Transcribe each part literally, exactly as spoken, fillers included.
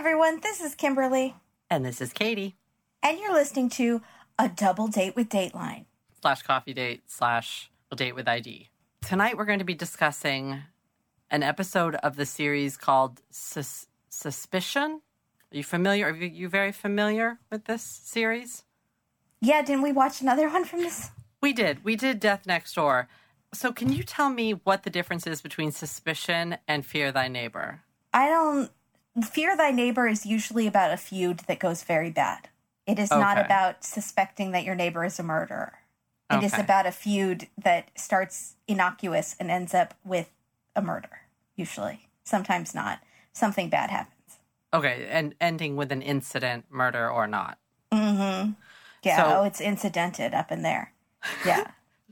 everyone, this is Kimberly. And this is Katie. And you're listening to A Double Date with Dateline. Slash coffee date slash a date with I D. Tonight we're going to be discussing an episode of the series called Sus- Suspicion. Are you familiar? Are you, you very familiar with this series? Yeah, didn't we watch another one from this? We did. We did Death Next Door. So can you tell me what the difference is between Suspicion and Fear Thy Neighbor? I don't... Fear Thy Neighbor is usually about a feud that goes very bad. It is okay. Not about suspecting that your neighbor is a murderer. It okay. is about a feud that starts innocuous and ends up with a murder, usually. Sometimes not. Something bad happens. Okay, and ending with an incident, murder or not. Mm-hmm. Yeah, so, oh, it's incidented up in there. Yeah.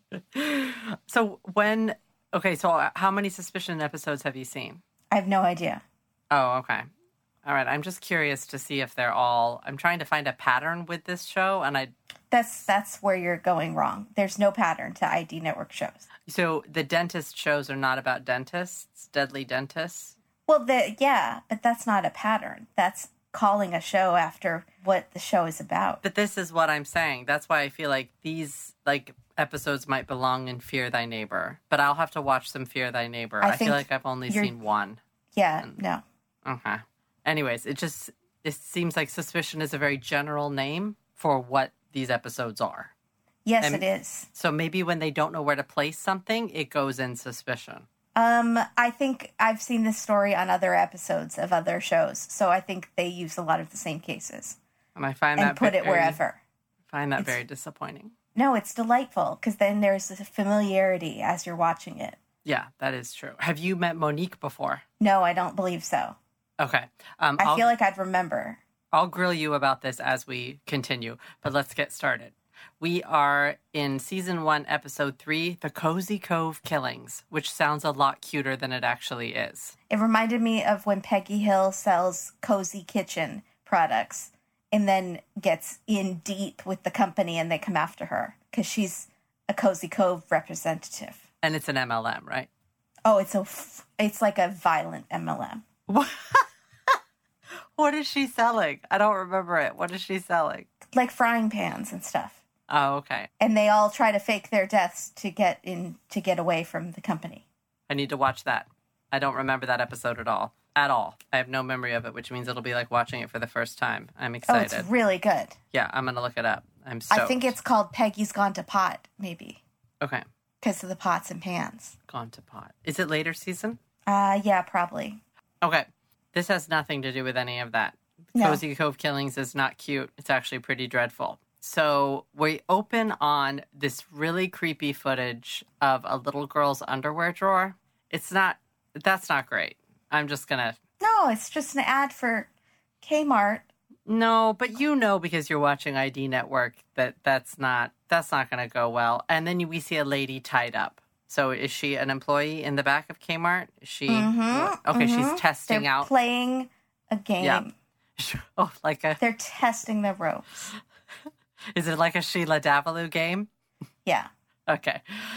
So when... Okay, so how many Suspicion episodes have you seen? I have no idea. Oh, okay. All right. I'm just curious to see if they're all... I'm trying to find a pattern with this show, and I... That's that's where you're going wrong. There's no pattern to I D Network shows. So the dentist shows are not about dentists, deadly dentists? Well, the, yeah, but that's not a pattern. That's calling a show after what the show is about. But this is what I'm saying. That's why I feel like these like episodes might belong in Fear Thy Neighbor. But I'll have to watch some Fear Thy Neighbor. I, I feel like I've only seen one. Yeah, and, no. Okay. Anyways, it just it seems like Suspicion is a very general name for what these episodes are. Yes, and it is. So maybe when they don't know where to place something, it goes in Suspicion. Um, I think I've seen this story on other episodes of other shows, so I think they use a lot of the same cases. And I find and that put very, it wherever. find that it's, very disappointing. No, it's delightful because then there's a familiarity as you're watching it. Yeah, that is true. Have you met Monique before? No, I don't believe so. Okay. Um, I I'll, feel like I'd remember. I'll grill you about this as we continue, but let's get started. We are in season one, episode three, The Cozy Cove Killings, which sounds a lot cuter than it actually is. It reminded me of when Peggy Hill sells Cozy Kitchen products and then gets in deep with the company and they come after her because she's a Cozy Cove representative. And it's an M L M, right? Oh, it's a, it's like a violent M L M. What? What is she selling? I don't remember it. What is she selling? Like frying pans and stuff. Oh, okay. And they all try to fake their deaths to get in to get away from the company. I need to watch that. I don't remember that episode at all. At all. I have no memory of it, which means it'll be like watching it for the first time. I'm excited. Oh, it's really good. Yeah, I'm going to look it up. I'm stoked. I think it's called Peggy's Gone to Pot, maybe. Okay. Because of the pots and pans. Gone to Pot. Is it later season? Uh, yeah, probably. Okay. This has nothing to do with any of that. No. Cozy Cove Killings is not cute. It's actually pretty dreadful. So we open on this really creepy footage of a little girl's underwear drawer. It's not, that's not great. I'm just going to. No, it's just an ad for Kmart. No, but you know because you're watching I D Network that that's not, that's not going to go well. And then we see a lady tied up. So is she an employee in the back of Kmart? Is she? Mm-hmm, okay, mm-hmm. She's testing They're out. playing a game. Yeah. Oh, like a... They're testing the ropes. Is it like a Sheila Davalloo game? Yeah. Okay.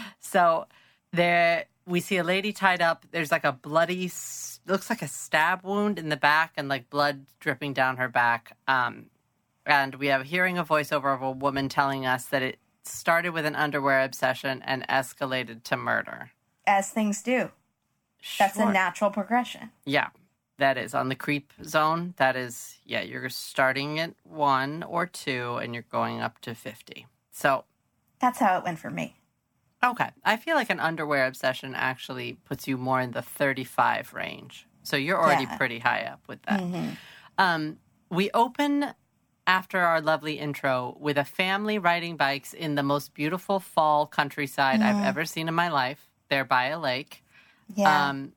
So there we see a lady tied up. There's like a bloody, looks like a stab wound in the back and like blood dripping down her back. Um, and we have hearing a voiceover of a woman telling us that it started with an underwear obsession and escalated to murder. As things do. That's sure. A natural progression. Yeah, that is. On the creep zone, that is, yeah, you're starting at one or two and you're going up to fifty. So. That's how it went for me. Okay. I feel like an underwear obsession actually puts you more in the thirty-five range. So you're already yeah. pretty high up with that. Mm-hmm. Um, we open after our lovely intro with a family riding bikes in the most beautiful fall countryside mm. I've ever seen in my life. They're by a lake. Yeah. Um,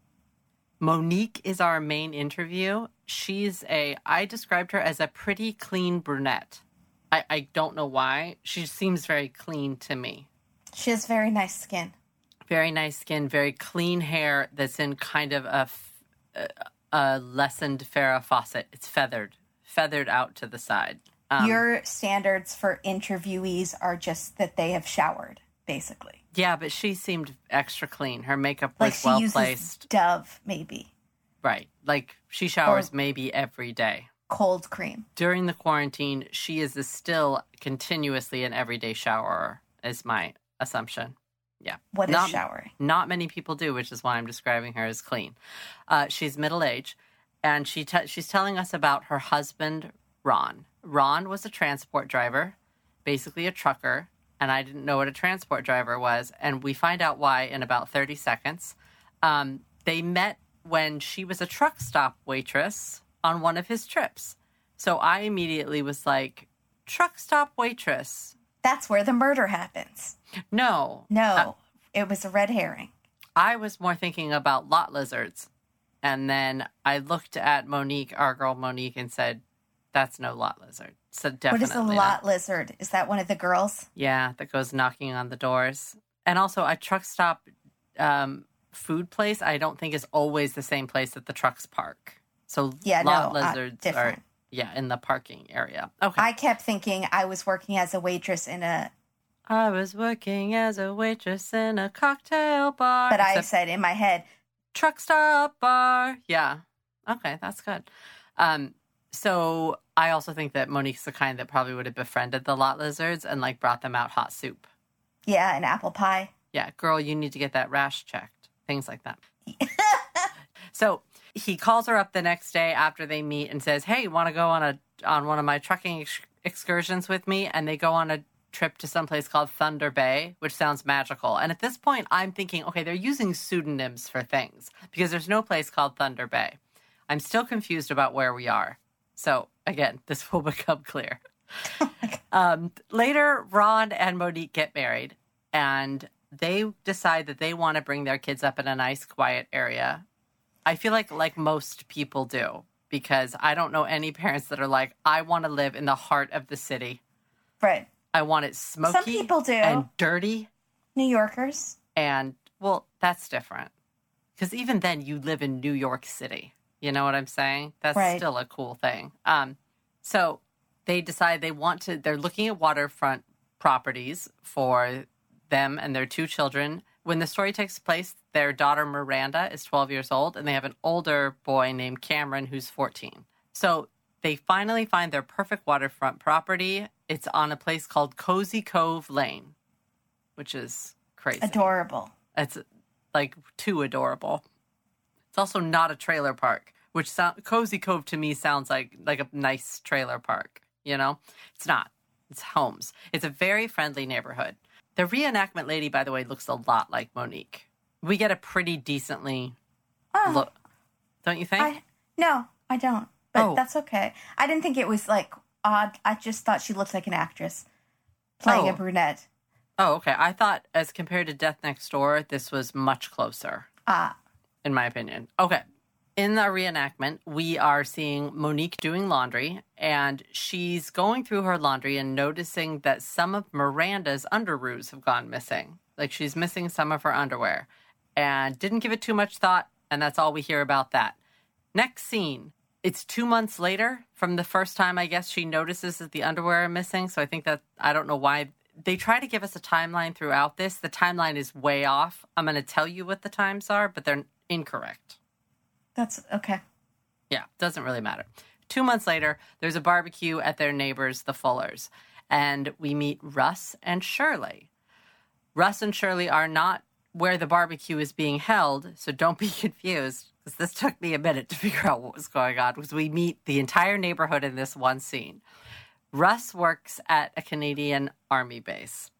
Monique is our main interview. She's a, I described her as a pretty clean brunette. I, I don't know why. She seems very clean to me. She has very nice skin. Very nice skin, very clean hair that's in kind of a, a, a lessened Farrah Fawcett. It's feathered. Feathered out to the side. Um, Your standards for interviewees are just that they have showered, basically. Yeah, but she seemed extra clean. Her makeup was like she well uses placed. Dove, maybe. Right. Like, she showers or maybe every day. Cold cream. During the quarantine, she is still continuously an everyday showerer, is my assumption. Yeah. What not, is showering? Not many people do, which is why I'm describing her as clean. Uh, she's middle-aged, and she te- she's telling us about her husband, Ron. Ron was a transport driver, basically a trucker, and I didn't know what a transport driver was, and we find out why in about thirty seconds. Um, they met when she was a truck stop waitress on one of his trips. So I immediately was like, truck stop waitress. That's where the murder happens. No. No, uh, it was a red herring. I was more thinking about lot lizards. And then I looked at Monique, our girl Monique, and said, that's no lot lizard. So definitely What is a lot not. lizard? Is that one of the girls? Yeah, that goes knocking on the doors. And also a truck stop um, food place, I don't think is always the same place that the trucks park. So yeah, lot no, lizards uh, are, yeah, in the parking area. Okay. I kept thinking I was working as a waitress in a... I was working as a waitress in a cocktail bar. But I said in my head... Truck stop bar. Yeah. Okay, that's good. Um, so I also think that Monique's the kind that probably would have befriended the lot lizards and, like, brought them out hot soup. Yeah, an apple pie. Yeah, girl, you need to get that rash checked. Things like that. So he calls her up the next day after they meet and says, hey, want to go on a on one of my trucking ex- excursions with me? And they go on a trip to someplace called Thunder Bay, which sounds magical. And at this point, I'm thinking, okay, they're using pseudonyms for things because there's no place called Thunder Bay. I'm still confused about where we are. So again, this will become clear. um, later, Ron and Monique get married, and they decide that they want to bring their kids up in a nice, quiet area. I feel like like most people do, because I don't know any parents that are like, I want to live in the heart of the city. Right. I want it smoky. Some people do. And dirty. New Yorkers. And, well, that's different. Because even then, you live in New York City. You know what I'm saying? That's right. Still a cool thing. Um, so they decide they want to, they're looking at waterfront properties for them and their two children. When the story takes place, their daughter Miranda is twelve years old, and they have an older boy named Cameron who's fourteen. So they finally find their perfect waterfront property. It's on a place called Cozy Cove Lane, which is crazy. Adorable. It's like too adorable. It's also not a trailer park, which sound, Cozy Cove to me sounds like like a nice trailer park. You know, it's not. It's homes. It's a very friendly neighborhood. The reenactment lady, by the way, looks a lot like Monique. We get a pretty decently oh, look. Don't you think? I, no, I don't. But oh. that's okay. I didn't think it was, like, odd. I just thought she looked like an actress playing oh. a brunette. Oh, okay. I thought, as compared to Death Next Door, this was much closer. Ah. In my opinion. Okay. In the reenactment, we are seeing Monique doing laundry, and she's going through her laundry and noticing that some of Miranda's underoos have gone missing. Like, she's missing some of her underwear. And didn't give it too much thought, and that's all we hear about that. Next scene. It's two months later from the first time, I guess, she notices that the underwear are missing. So I think that, I don't know why. They try to give us a timeline throughout this. The timeline is way off. I'm going to tell you what the times are, but they're incorrect. That's okay. Yeah, doesn't really matter. Two months later, there's a barbecue at their neighbors, the Fullers, and we meet Russ and Shirley. Russ and Shirley are not where the barbecue is being held, so don't be confused, because this took me a minute to figure out what was going on, because we meet the entire neighborhood in this one scene. Russ works at a Canadian Army base.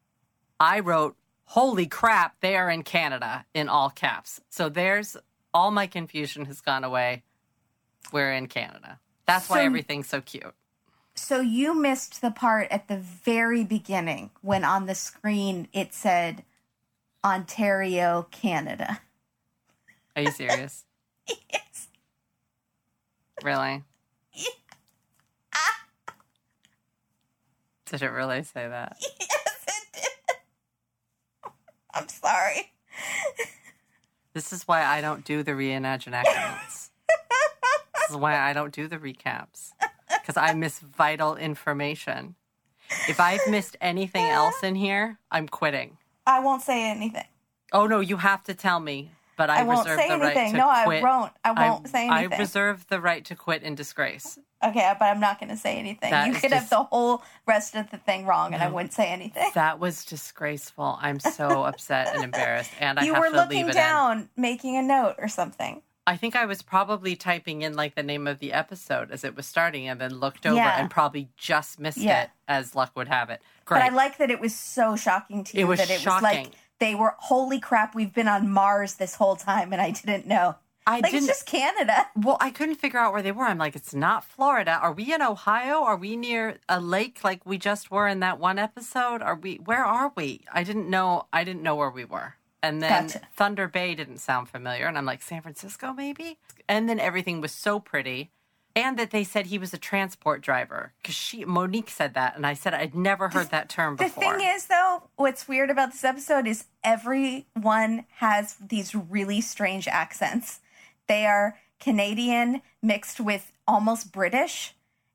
I wrote, holy crap, they are in Canada, in all caps. So there's... all my confusion has gone away. We're in Canada. That's so, why everything's so cute. So you missed the part at the very beginning when on the screen it said Ontario, Canada. Are you serious? Yes. Really? Yeah. Did it really say that? Yes, it did. I'm sorry. This is why I don't do the reenactments. This is why I don't do the recaps. Because I miss vital information. If I've missed anything else in here, I'm quitting. I won't say anything. Oh, no, you have to tell me. but I, I won't reserve say the anything. right to no, quit. I won't. I won't I, say anything. I reserve the right to quit in disgrace. Okay, but I'm not going to say anything. That you is could just, have the whole rest of the thing wrong, and no, I wouldn't say anything. That was disgraceful. I'm so upset and embarrassed, and I you have were to looking leave it down, in. making a note or something. I think I was probably typing in like the name of the episode as it was starting, and then looked over yeah. and probably just missed yeah. it, as luck would have it. Great. But I like that it was so shocking to you it was that it shocking. was like they were, holy crap, we've been on Mars this whole time, and I didn't know. I like, didn't, it's just Canada. Well, I couldn't figure out where they were. I'm like, it's not Florida. Are we in Ohio? Are we near a lake like we just were in that one episode? Are we? Where are we? I didn't know. I didn't know where we were. And then Gotcha. Thunder Bay didn't sound familiar. And I'm like, San Francisco, maybe? And then everything was so pretty. And that they said he was a transport driver. Because she, Monique said that. And I said, I'd never heard that term before. The thing is, though, what's weird about this episode is everyone has these really strange accents. They are Canadian mixed with almost British.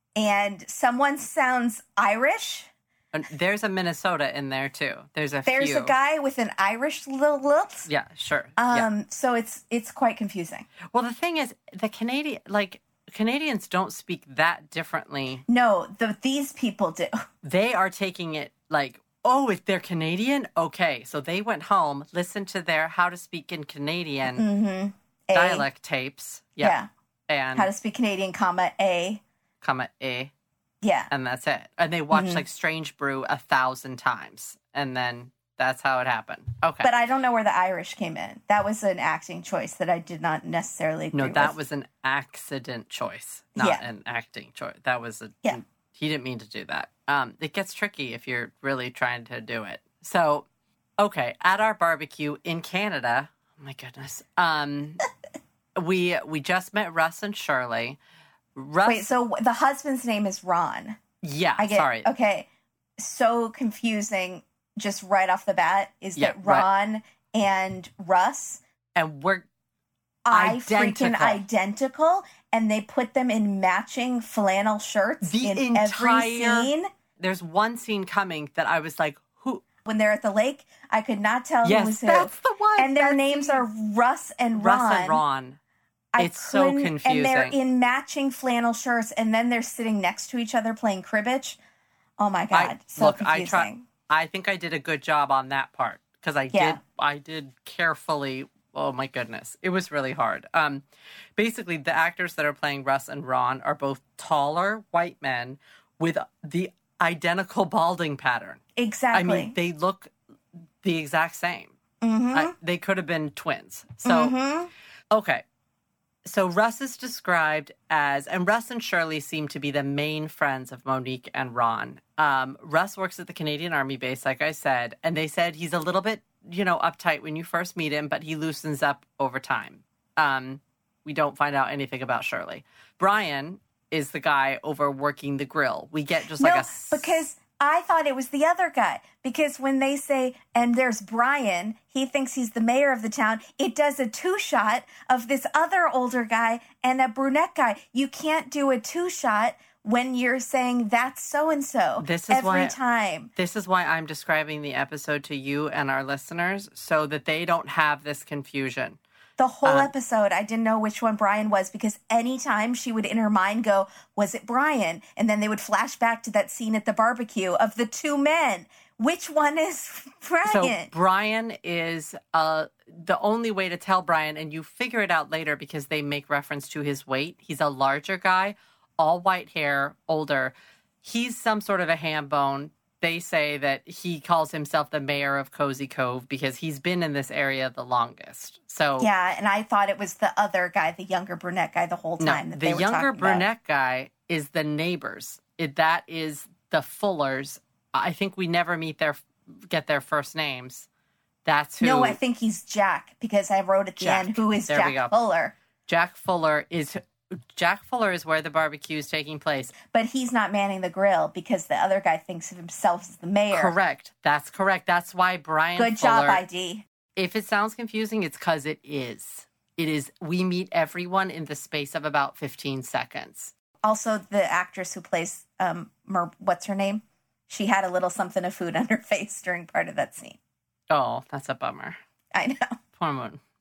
And someone sounds Irish. And there's a Minnesota in there, too. There's a There's few. a guy with an Irish little lilt. Yeah, sure. Um, yeah. So it's it's quite confusing. Well, the thing is, the Canadian, like, Canadians don't speak that differently. No, the, these people do. They are taking it like, oh, if they're Canadian? Okay. So they went home, listened to their How to Speak in Canadian Mm-hmm. dialect tapes. Yeah. yeah. And How to Speak Canadian, comma, A. comma, A. Yeah. And that's it. And they watched Mhm. like Strange Brew a thousand times. And then that's how it happened. Okay. But I don't know where the Irish came in. That was an acting choice that I did not necessarily agree No, that with. was an accident choice, not Yeah. an acting choice. That was a, Yeah. he didn't mean to do that. Um, it gets tricky if you're really trying to do it. So, okay, at our barbecue in Canada, oh my goodness, um, we we just met Russ and Shirley. Russ, Wait, so the husband's name is Ron. yeah, I get, sorry. Okay, so confusing just right off the bat is Yeah, that right. Ron and Russ And we're I identical. freaking identical, and they put them in matching flannel shirts The in every entire- scene. There's one scene coming that I was like, who? When they're at the lake, I could not tell who Yes, was who. that's the one. And their That names scene. are Russ and Ron. Russ and Ron. I It's so couldn't- And they're confusing. in matching flannel shirts, and then they're sitting next to each other playing cribbage. Oh my god, I, so look, confusing. I try. I think I did a good job on that part because I Yeah. did. I did carefully. Oh my goodness, it was really hard. Um, basically, the actors that are playing Russ and Ron are both taller white men with the identical balding pattern. Exactly. I mean, they look the exact same. Mm-hmm. I, they could have been twins. So, Mm-hmm. okay. So Russ is described as, and Russ and Shirley seem to be the main friends of Monique and Ron. Um, Russ works at the Canadian Army base, like I said, and they said he's a little bit, you know, uptight when you first meet him, but he loosens up over time. Um, we don't find out anything about Shirley. Brian is the guy overworking the grill. We get just like no, a... s- because I thought it was the other guy. Because when they say, and there's Brian, he thinks he's the mayor of the town, it does a two-shot of this other older guy and a brunette guy. You can't do a two-shot when you're saying that's so-and-so This is every why- time. This is why I'm describing the episode to you and our listeners so that they don't have this confusion. The whole Um, episode, I didn't know which one Brian was because anytime she would in her mind go, was it Brian? And then they would flash back to that scene at the barbecue of the two men. Which one is Brian? So Brian is uh, the only way to tell Brian, and you figure it out later because they make reference to his weight. He's a larger guy, all white hair, older. He's some sort of a ham bone. They say that he calls himself the mayor of Cozy Cove because he's been in this area the longest. So Yeah, and I thought it was the other guy, the younger brunette guy, the whole no, time. that the they were younger talking brunette guy is the neighbors. It, that is the Fullers. I think we never meet their get their first names. That's who. About. No, I think he's Jack because I wrote at the Jack. end, who is There we Jack go. Fuller? Jack Fuller is Jack Fuller is where the barbecue is taking place. But he's not manning the grill because the other guy thinks of himself as the mayor. Correct. That's correct. That's why Brian Good Fuller, job, I D. If it sounds confusing, it's because it is. It is. We meet everyone in the space of about fifteen seconds. Also, the actress who plays, um, Mer- what's her name? She had a little something of food on her face during part of that scene. Oh, that's a bummer. I know. Poor Moon.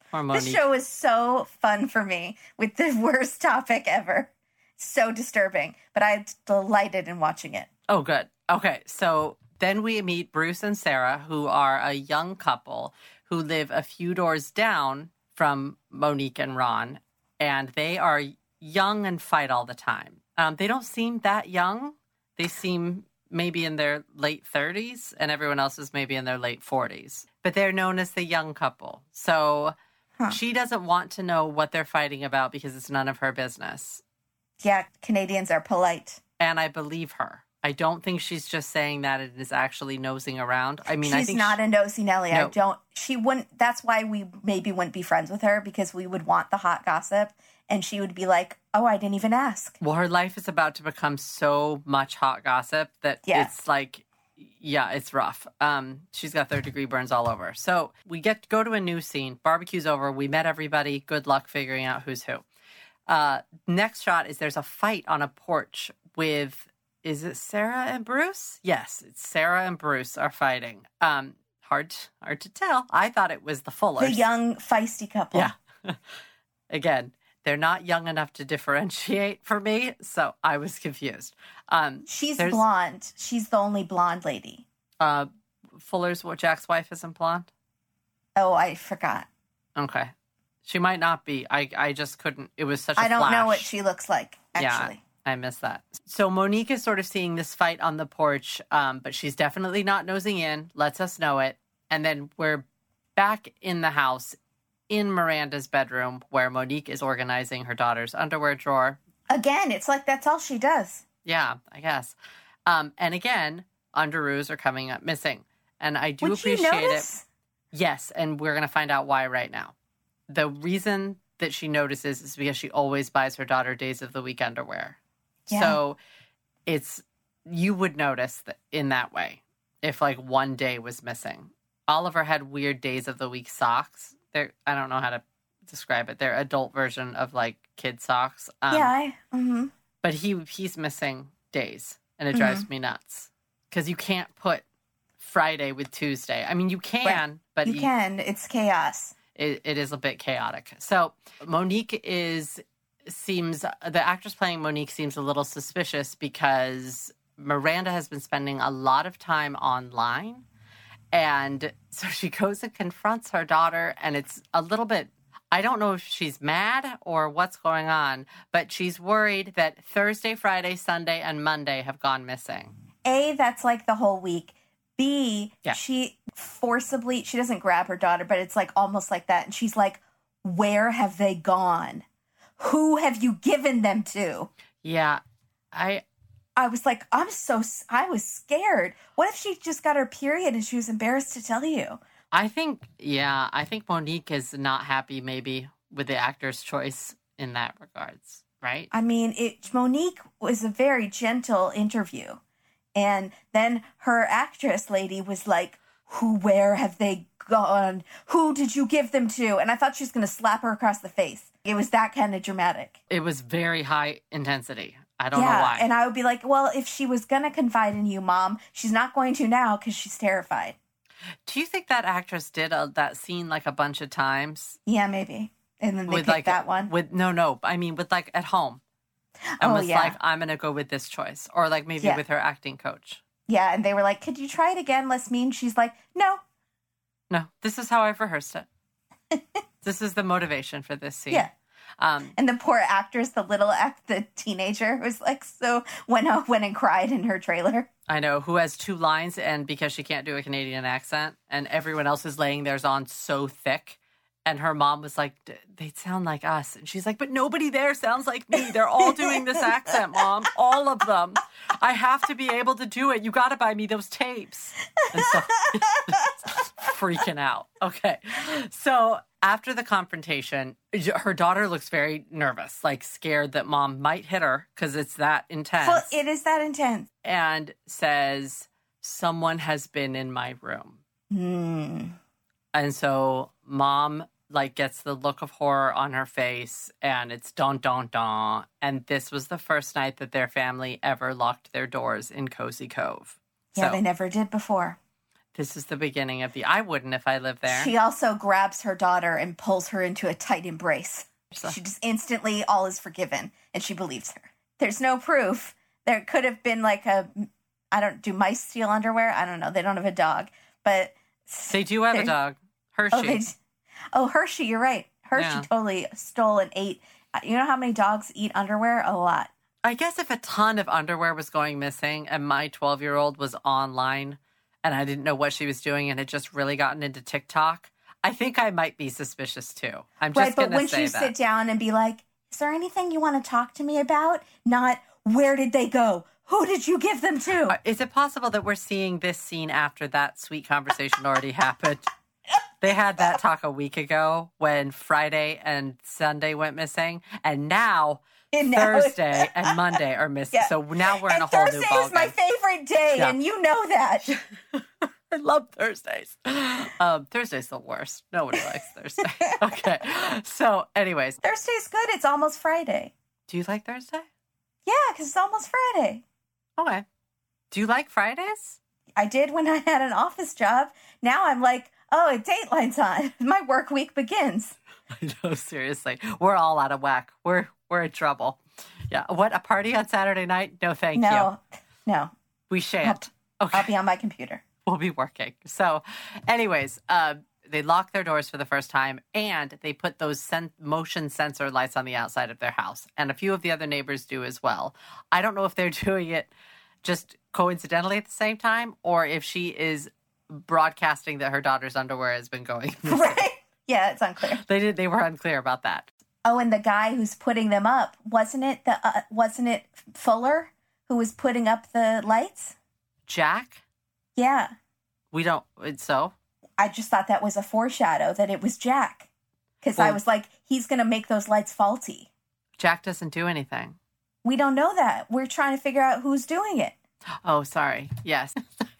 The show is so fun for me with the worst topic ever. So disturbing, but I'm delighted in watching it. Oh, good. Okay, so then we meet Bruce and Sarah, who are a young couple who live a few doors down from Monique and Ron, and they are young and fight all the time. Um, they don't seem that young. They seem maybe in their late thirties, and everyone else is maybe in their late forties. But they're known as the young couple. So huh. she doesn't want to know what they're fighting about because it's none of her business. Yeah, Canadians are polite. And I believe her. I don't think she's just saying that it is actually nosing around. I mean, she's I think not she, a nosy Nelly. No. I don't. She wouldn't. That's why we maybe wouldn't be friends with her, because we would want the hot gossip, and she would be like, "Oh, I didn't even ask." Well, her life is about to become so much hot gossip that yeah. it's like, yeah, it's rough. Um, she's got third degree burns all over. So we get go to a new scene. Barbecue's over. We met everybody. Good luck figuring out who's who. Uh, next shot is there's a fight on a porch with. Is it Sarah and Bruce? Yes, it's Sarah and Bruce are fighting. Um, hard, hard to tell. I thought it was the Fullers. The young, feisty couple. Yeah. Again, they're not young enough to differentiate for me, so I was confused. Um, She's blonde. She's the only blonde lady. Uh, Fuller's, what, Jack's wife isn't blonde? Oh, I forgot. Okay. She might not be. I, I just couldn't. It was such a I don't flash. know what she looks like, actually. Yeah. I missed that. So Monique is sort of seeing this fight on the porch, um, but she's definitely not nosing in, lets us know it. And then we're back in the house in Miranda's bedroom where Monique is organizing her daughter's underwear drawer. Again, it's like that's all she does. Yeah, I guess. Um, and again, underoos are coming up missing. And I do Would appreciate you notice? it. Yes, and we're going to find out why right now. The reason that she notices is because she always buys her daughter days of the week underwear. Yeah. So it's, you would notice that in that way, if like one day was missing. Oliver had weird days of the week socks. They're, I don't know how to describe it. They're adult version of like kid socks. Um, yeah. I, mm-hmm. But he he's missing days, and it drives mm-hmm. me nuts. Because you can't put Friday with Tuesday. I mean, you can, right. but you, you can. It's chaos. It, it is a bit chaotic. So Monique is... seems the actress playing Monique seems a little suspicious because Miranda has been spending a lot of time online, and so she goes and confronts her daughter, and it's a little bit, I don't know if she's mad or what's going on, but she's worried that Thursday, Friday, Sunday, and Monday have gone missing. A, that's like the whole week. B, yeah. she forcibly, she doesn't grab her daughter, but it's like almost like that, and she's like, where have they gone? Who have you given them to? Yeah, I... I was like, I'm so... I was scared. What if she just got her period and she was embarrassed to tell you? I think, yeah, I think Monique is not happy maybe with the actor's choice in that regards, right? I mean, it, Monique was a very gentle interview. And then her actress lady was like, who, where have they gone? Who did you give them to? And I thought she was going to slap her across the face. It was that kind of dramatic. It was very high intensity. I don't yeah, know why. And I would be like, well, if she was going to confide in you, Mom, she's not going to now because she's terrified. Do you think that actress did a, that scene like a bunch of times? Yeah, maybe. And then they with picked like, that one? With No, no. I mean, with like at home. And oh, was yeah. like, I'm going to go with this choice. Or like maybe yeah. with her acting coach. Yeah, and they were like, could you try it again, less mean? She's like, no. No, this is how I've rehearsed it. This is the motivation for this scene. Yeah. Um, and the poor actress, the little act, the teenager, was like, so went out, went and cried in her trailer. I know, who has two lines, and because she can't do a Canadian accent, and everyone else is laying theirs on so thick. And her mom was like, they sound like us. And she's like, but nobody there sounds like me. They're all doing this accent, Mom. All of them. I have to be able to do it. You got to buy me those tapes. And so, freaking out. Okay. So after the confrontation, her daughter looks very nervous, like scared that Mom might hit her because it's that intense. Well, it is that intense. And says, someone has been in my room. Hmm. And so Mom like gets the look of horror on her face, and it's dun dun dun. And this was the first night that their family ever locked their doors in Cozy Cove. Yeah, so, they never did before. This is the beginning of the... I wouldn't if I lived there. She also grabs her daughter and pulls her into a tight embrace. So. She just instantly, all is forgiven, and she believes her. There's no proof. There could have been like a... I don't... Do mice steal underwear? I don't know. They don't have a dog. But... They do have a dog. Hershey. Oh, they, oh, Hershey, you're right. Hershey yeah. totally stole and ate. You know how many dogs eat underwear? A lot. I guess if a ton of underwear was going missing and my twelve-year-old was online... and I didn't know what she was doing and had just really gotten into TikTok, I think I might be suspicious too. I'm just right, going to say that. But when you sit down and be like, is there anything you want to talk to me about? Not, where did they go? Who did you give them to? Uh, is it possible that we're seeing this scene after that sweet conversation already happened? They had that talk a week ago when Friday and Sunday went missing, and now... And Thursday and Monday are missing. Yeah. So now we're in and a whole Thursday new ballgame. Thursday is my favorite day, yeah. and you know that. I love Thursdays. Um, Thursday's the worst. Nobody likes Thursday. Okay. So anyways. Thursday's good. It's almost Friday. Do you like Thursday? Yeah, because it's almost Friday. Okay. Do you like Fridays? I did when I had an office job. Now I'm like, oh, a Dateline's on. My work week begins. I know, seriously. We're all out of whack. We're we're in trouble. Yeah. What, a party on Saturday night? No, thank no, you. No, no. We shan't. I'll, okay. I'll be on my computer. We'll be working. So anyways, uh, they lock their doors for the first time, and they put those sen- motion sensor lights on the outside of their house. And a few of the other neighbors do as well. I don't know if they're doing it just coincidentally at the same time, or if she is broadcasting that her daughter's underwear has been going. Right. Yeah, it's unclear. They did. They were unclear about that. Oh, and the guy who's putting them up, wasn't it the uh, wasn't it Fuller who was putting up the lights? Jack? Yeah. We don't. So? I just thought that was a foreshadow that it was Jack. Because well, I was like, he's going to make those lights faulty. Jack doesn't do anything. We don't know that. We're trying to figure out who's doing it. Oh, sorry. Yes.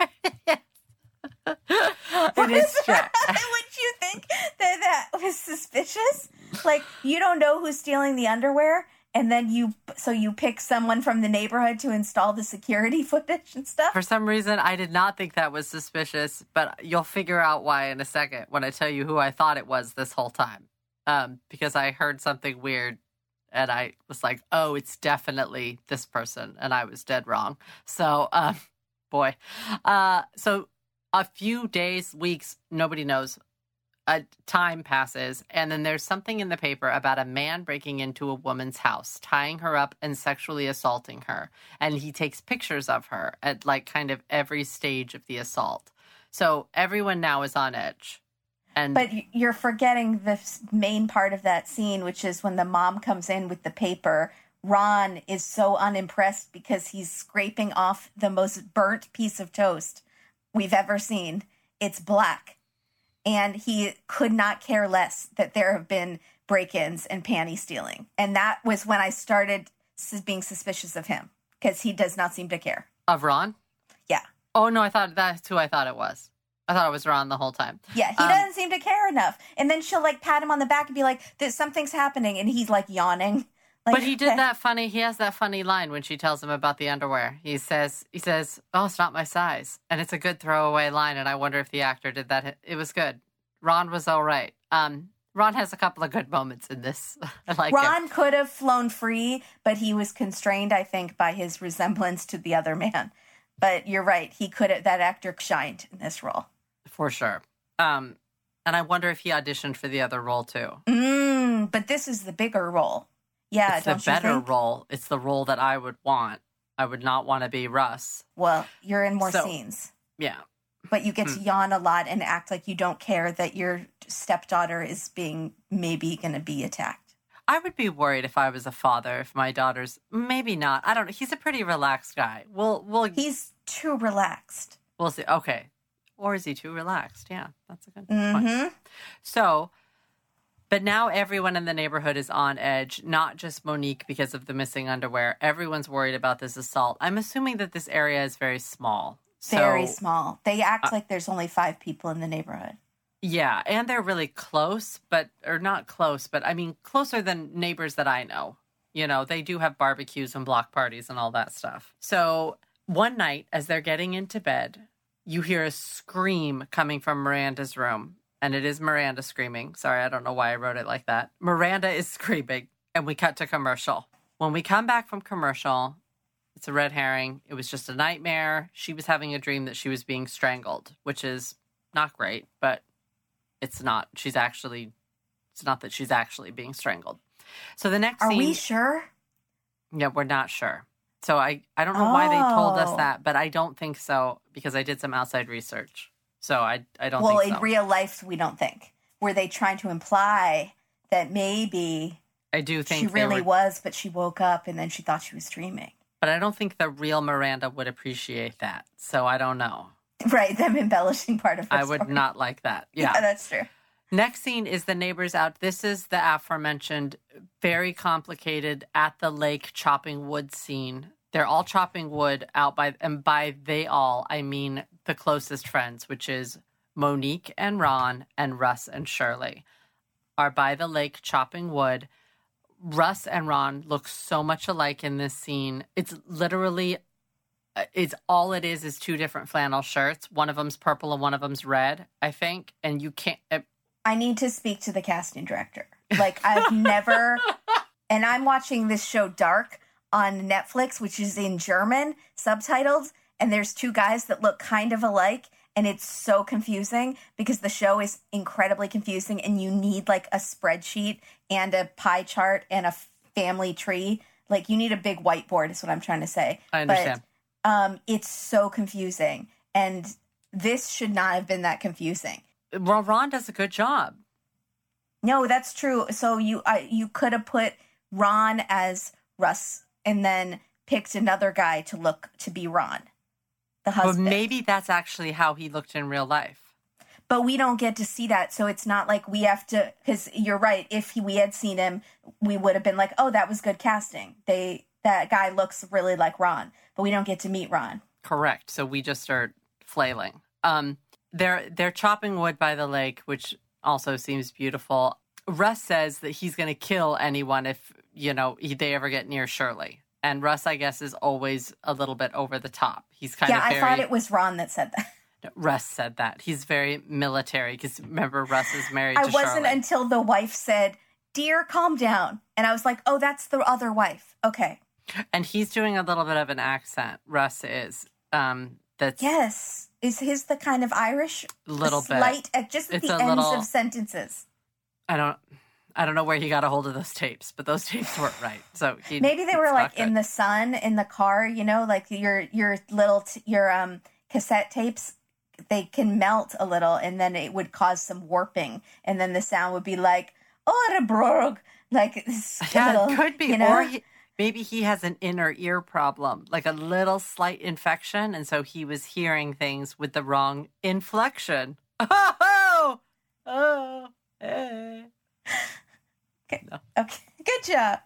It is Jack. Would you think that that was suspicious? Like, you don't know who's stealing the underwear, and then you, so you pick someone from the neighborhood to install the security footage and stuff? For some reason, I did not think that was suspicious, but you'll figure out why in a second when I tell you who I thought it was this whole time. Um, because I heard something weird, and I was like, oh, it's definitely this person, and I was dead wrong. So, um, boy. Uh, so... A few days, weeks, nobody knows. A time passes, and then there's something in the paper about a man breaking into a woman's house, tying her up and sexually assaulting her. And he takes pictures of her at, like, kind of every stage of the assault. So everyone now is on edge. And But you're forgetting the main part of that scene, which is when the mom comes in with the paper. Ron is so unimpressed because he's scraping off the most burnt piece of toast we've ever seen. It's black. And he could not care less that there have been break-ins and panty stealing. And that was when I started being suspicious of him, because he does not seem to care. Of Ron? Yeah. Oh, no, I thought that's who I thought it was. I thought it was Ron the whole time. Yeah, he um, doesn't seem to care enough. And then she'll, like, pat him on the back and be like, "There's something's happening." And he's, like, yawning. Like, but he did that funny, he has that funny line when she tells him about the underwear. He says, he says, "Oh, it's not my size." And it's a good throwaway line, and I wonder if the actor did that. It was good. Ron was all right. Um, Ron has a couple of good moments in this. I like Ron him. could have flown free, but he was constrained, I think, by his resemblance to the other man. But you're right. He could have, that actor shined in this role. For sure. Um, and I wonder if he auditioned for the other role, too. Mm, but this is the bigger role. Yeah, it's the better role. It's the role that I would want. I would not want to be Russ. Well, you're in more so, scenes. Yeah. But you get to yawn a lot and act like you don't care that your stepdaughter is being maybe going to be attacked. I would be worried if I was a father, if my daughter's, maybe not. I don't know. He's a pretty relaxed guy. We'll, we'll, He's too relaxed. We'll see. Okay. Or is he too relaxed? Yeah, that's a good mm-hmm. point. So, but now everyone in the neighborhood is on edge, not just Monique because of the missing underwear. Everyone's worried about this assault. I'm assuming that this area is very small. Very so, small. They act uh, like there's only five people in the neighborhood. Yeah, and they're really close, but, or not close, but I mean, closer than neighbors that I know. You know, they do have barbecues and block parties and all that stuff. So one night, as they're getting into bed, you hear a scream coming from Miranda's room. And it is Miranda screaming. Sorry, I don't know why I wrote it like that. Miranda is screaming. And we cut to commercial. When we come back from commercial, it's a red herring. It was just a nightmare. She was having a dream that she was being strangled, which is not great, but it's not. She's actually, it's not that she's actually being strangled. So the next Are scene. we sure? Yeah, we're not sure. So I, I don't know oh. why they told us that, but I don't think so because I did some outside research. So I, I don't well, think so. Well, in real life, we don't think. Were they trying to imply that maybe I do think she really were... was, but she woke up and then she thought she was dreaming? But I don't think the real Miranda would appreciate that. So I don't know. Right, them embellishing part of her I story. would not like that. Yeah. Yeah, that's true. Next scene is the neighbors out. This is the aforementioned, very complicated, at the lake chopping wood scene. They're all chopping wood out by, and by they all, I mean the closest friends, which is Monique and Ron and Russ and Shirley, are by the lake chopping wood. Russ and Ron look so much alike in this scene. It's literally, it's all it is is two different flannel shirts. One of them's purple and one of them's red, I think. And you can't. It, I need to speak to the casting director. Like, I've never, and I'm watching this show Dark on Netflix, which is in German, subtitled, and there's two guys that look kind of alike, and it's so confusing because the show is incredibly confusing, and you need, like, a spreadsheet and a pie chart and a family tree. Like, you need a big whiteboard is what I'm trying to say. I understand. But um, it's so confusing, and this should not have been that confusing. Well, Ron does a good job. No, that's true. So you I, you could have put Ron as Russ and then picked another guy to look to be Ron, the husband. But maybe that's actually how he looked in real life. But we don't get to see that, so it's not like we have to. Because you're right. If he, we had seen him, we would have been like, "Oh, that was good casting." They that guy looks really like Ron, but we don't get to meet Ron. Correct. So we just start flailing. Um, they're they're chopping wood by the lake, which also seems beautiful. Russ says that he's going to kill anyone if, you know, he, they ever get near Shirley. And Russ, I guess, is always a little bit over the top. He's kind yeah, of very... Yeah, I thought it was Ron that said that. Russ said that. He's very military because, remember, Russ is married I to Shirley. I wasn't until the wife said, "Dear, calm down." And I was like, oh, that's the other wife. Okay. And he's doing a little bit of an accent. Russ is. Um, that's Yes. Is his the kind of Irish? Little bit. Slight, at just at it's the ends little, of sentences. I don't I don't know where he got a hold of those tapes, but those tapes weren't right. So he, maybe they were like good. in the sun in the car, you know, like your your little t- your um cassette tapes, they can melt a little and then it would cause some warping and then the sound would be like, "Oh, the brog," like yeah, little, it could be, you know? or he, maybe he has an inner ear problem, like a little slight infection, and so he was hearing things with the wrong inflection. Oh, oh, hey. Okay. No. Okay. Good job.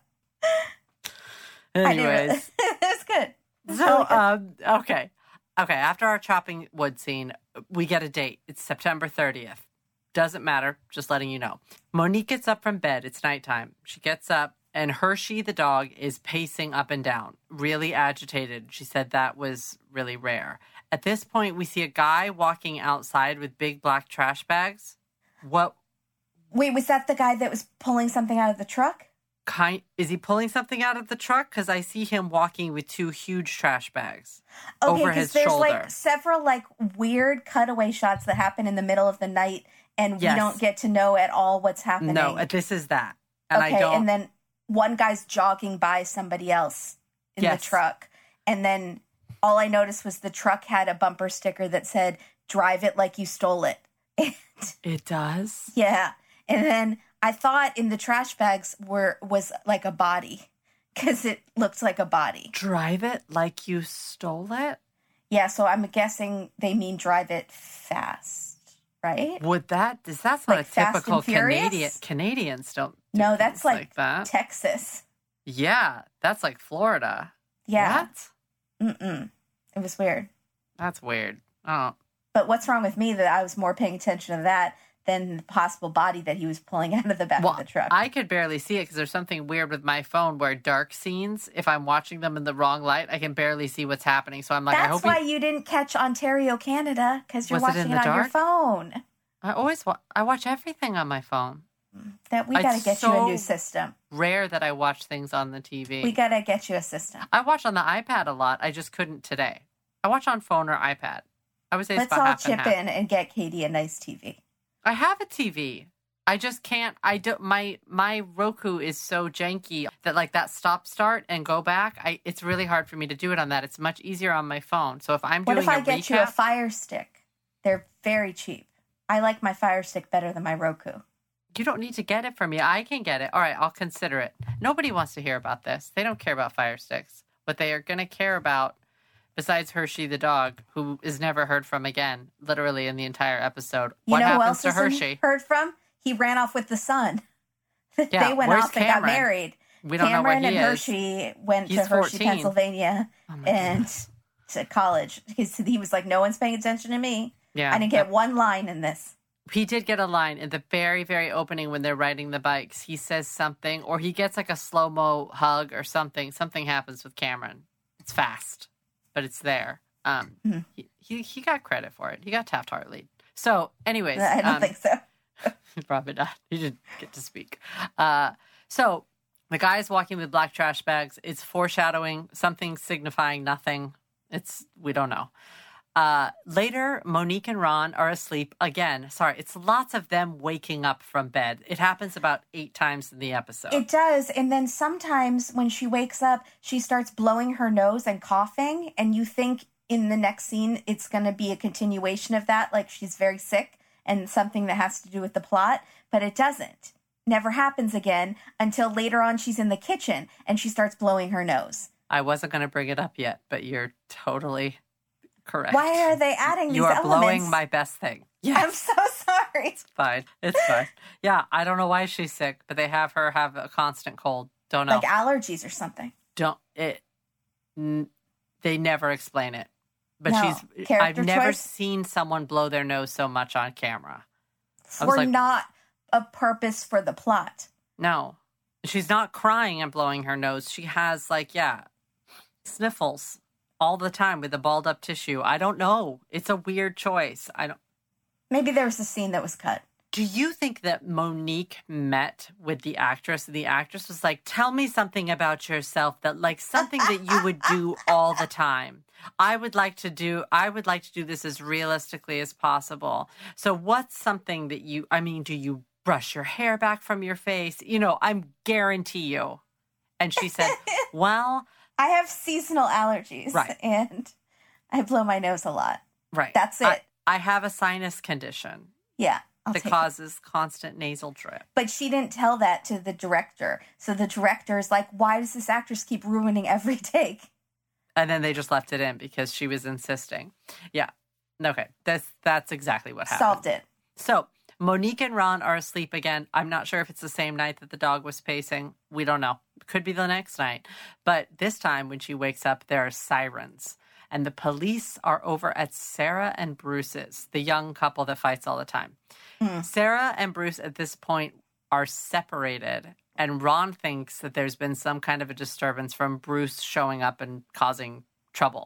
Anyways, it was good. It so, really good. um, okay, okay. After our chopping wood scene, we get a date. It's September thirtieth. Doesn't matter. Just letting you know. Monique gets up from bed. It's nighttime. She gets up. And Hershey, the dog, is pacing up and down, really agitated. She said that was really rare. At this point, we see a guy walking outside with big black trash bags. What? Wait, was that the guy that was pulling something out of the truck? Kind, is he pulling something out of the truck? Because I see him walking with two huge trash bags okay, over his there's shoulder. Like several like weird cutaway shots that happen in the middle of the night, and yes. we don't get to know at all what's happening. No, this is that. And okay, I don't... and then one guy's jogging by somebody else in yes. the truck. And then all I noticed was the truck had a bumper sticker that said, "Drive it like you stole it." It does? Yeah. And then I thought in the trash bags were was like a body because it looked like a body. Drive it like you stole it? Yeah, so I'm guessing they mean drive it fast, right? Would that, is that's not like a typical Canadian, Canadians don't do No, that's like, like that. Texas. Yeah, that's like Florida. Yeah. What? Mm-mm. It was weird. That's weird. Oh. But what's wrong with me that I was more paying attention to that than the possible body that he was pulling out of the back well, of the truck. I could barely see it because there's something weird with my phone where dark scenes, if I'm watching them in the wrong light, I can barely see what's happening. So I'm like, That's I hope why he... you didn't catch Ontario, Canada, because you're Was watching it, it, it on dark? your phone. I always wa- I watch everything on my phone. That we got to get so you a new system. Rare that I watch things on the T V. We got to get you a system. I watch on the iPad a lot. I just couldn't today. I watch on phone or iPad. I would say it's Let's about all half and chip half. in and get Katie a nice T V. I have a T V. I just can't. I don't. My my Roku is so janky that like that stop start and go back. I it's really hard for me to do it on that. It's much easier on my phone. So if I'm what doing if I a get recap, you a Fire Stick? They're very cheap. I like my Fire Stick better than my Roku. you don't need to get it for me. I can get it. All right, I'll consider it. Nobody wants to hear about this. They don't care about Fire Sticks. What they are going to care about, besides Hershey the dog, who is never heard from again, literally in the entire episode. You what know happens who else to Hershey? Heard from? He ran off with the son. Yeah, they went where's off and Cameron? got married. We don't Cameron know where he and is. Hershey went He's to Hershey, fourteen. Pennsylvania, Oh my and goodness. to college. Because he was like, no one's paying attention to me. Yeah, I didn't get one line in this. He did get a line in the very, very opening when they're riding the bikes. He says something, or he gets like a slow-mo hug or something. Something happens with Cameron. It's fast, but it's there. Um, mm-hmm. he, he he got credit for it. He got Taft-Hartley. So, anyways. I don't um, think so. Probably not. He didn't get to speak. Uh, so, the guy is walking with black trash bags. It's foreshadowing something signifying nothing. It's, we don't know. Uh, later, Monique and Ron are asleep again. Sorry, it's lots of them waking up from bed. It happens about eight times in the episode. It does. And then sometimes when she wakes up, she starts blowing her nose and coughing. And you think in the next scene, it's going to be a continuation of that. Like she's very sick and something that has to do with the plot. But it doesn't. Never happens again until later on she's in the kitchen and she starts blowing her nose. I wasn't going to bring it up yet, but you're totally... correct. Why are they adding these You are elements? blowing my best thing. Yes. I'm so sorry. It's fine. It's fine. Yeah, I don't know why she's sick, but they have her have a constant cold. Don't know. Like allergies or something. Don't it. N- they never explain it. But no. she's. Character I've never choice? seen someone blow their nose so much on camera. For like, not a purpose for the plot. No. She's not crying and blowing her nose. She has, like, yeah, sniffles all the time with the balled up tissue. I don't know. It's a weird choice. I don't. Maybe there was a scene that was cut. Do you think that Monique met with the actress and the actress was like, tell me something about yourself that like something that you would do all the time? I would like to do, I would like to do this as realistically as possible. So what's something that you, I mean, do you brush your hair back from your face? You know, I guarantee you. And she said, well, I have seasonal allergies. Right. And I blow my nose a lot. Right. That's it. I, I have a sinus condition. Yeah. I'll that take causes it. constant nasal drip. But she didn't tell that to the director. So the director is like, why does this actress keep ruining every take? And then they just left it in because she was insisting. Yeah. Okay. That's that's exactly what happened. Solved it. So Monique and Ron are asleep again. I'm not sure if it's the same night that the dog was pacing. We don't know. Could be the next night. But this time when she wakes up, there are sirens. And the police are over at Sarah and Bruce's, the young couple that fights all the time. Mm. Sarah and Bruce at this point are separated. And Ron thinks that there's been some kind of a disturbance from Bruce showing up and causing trouble.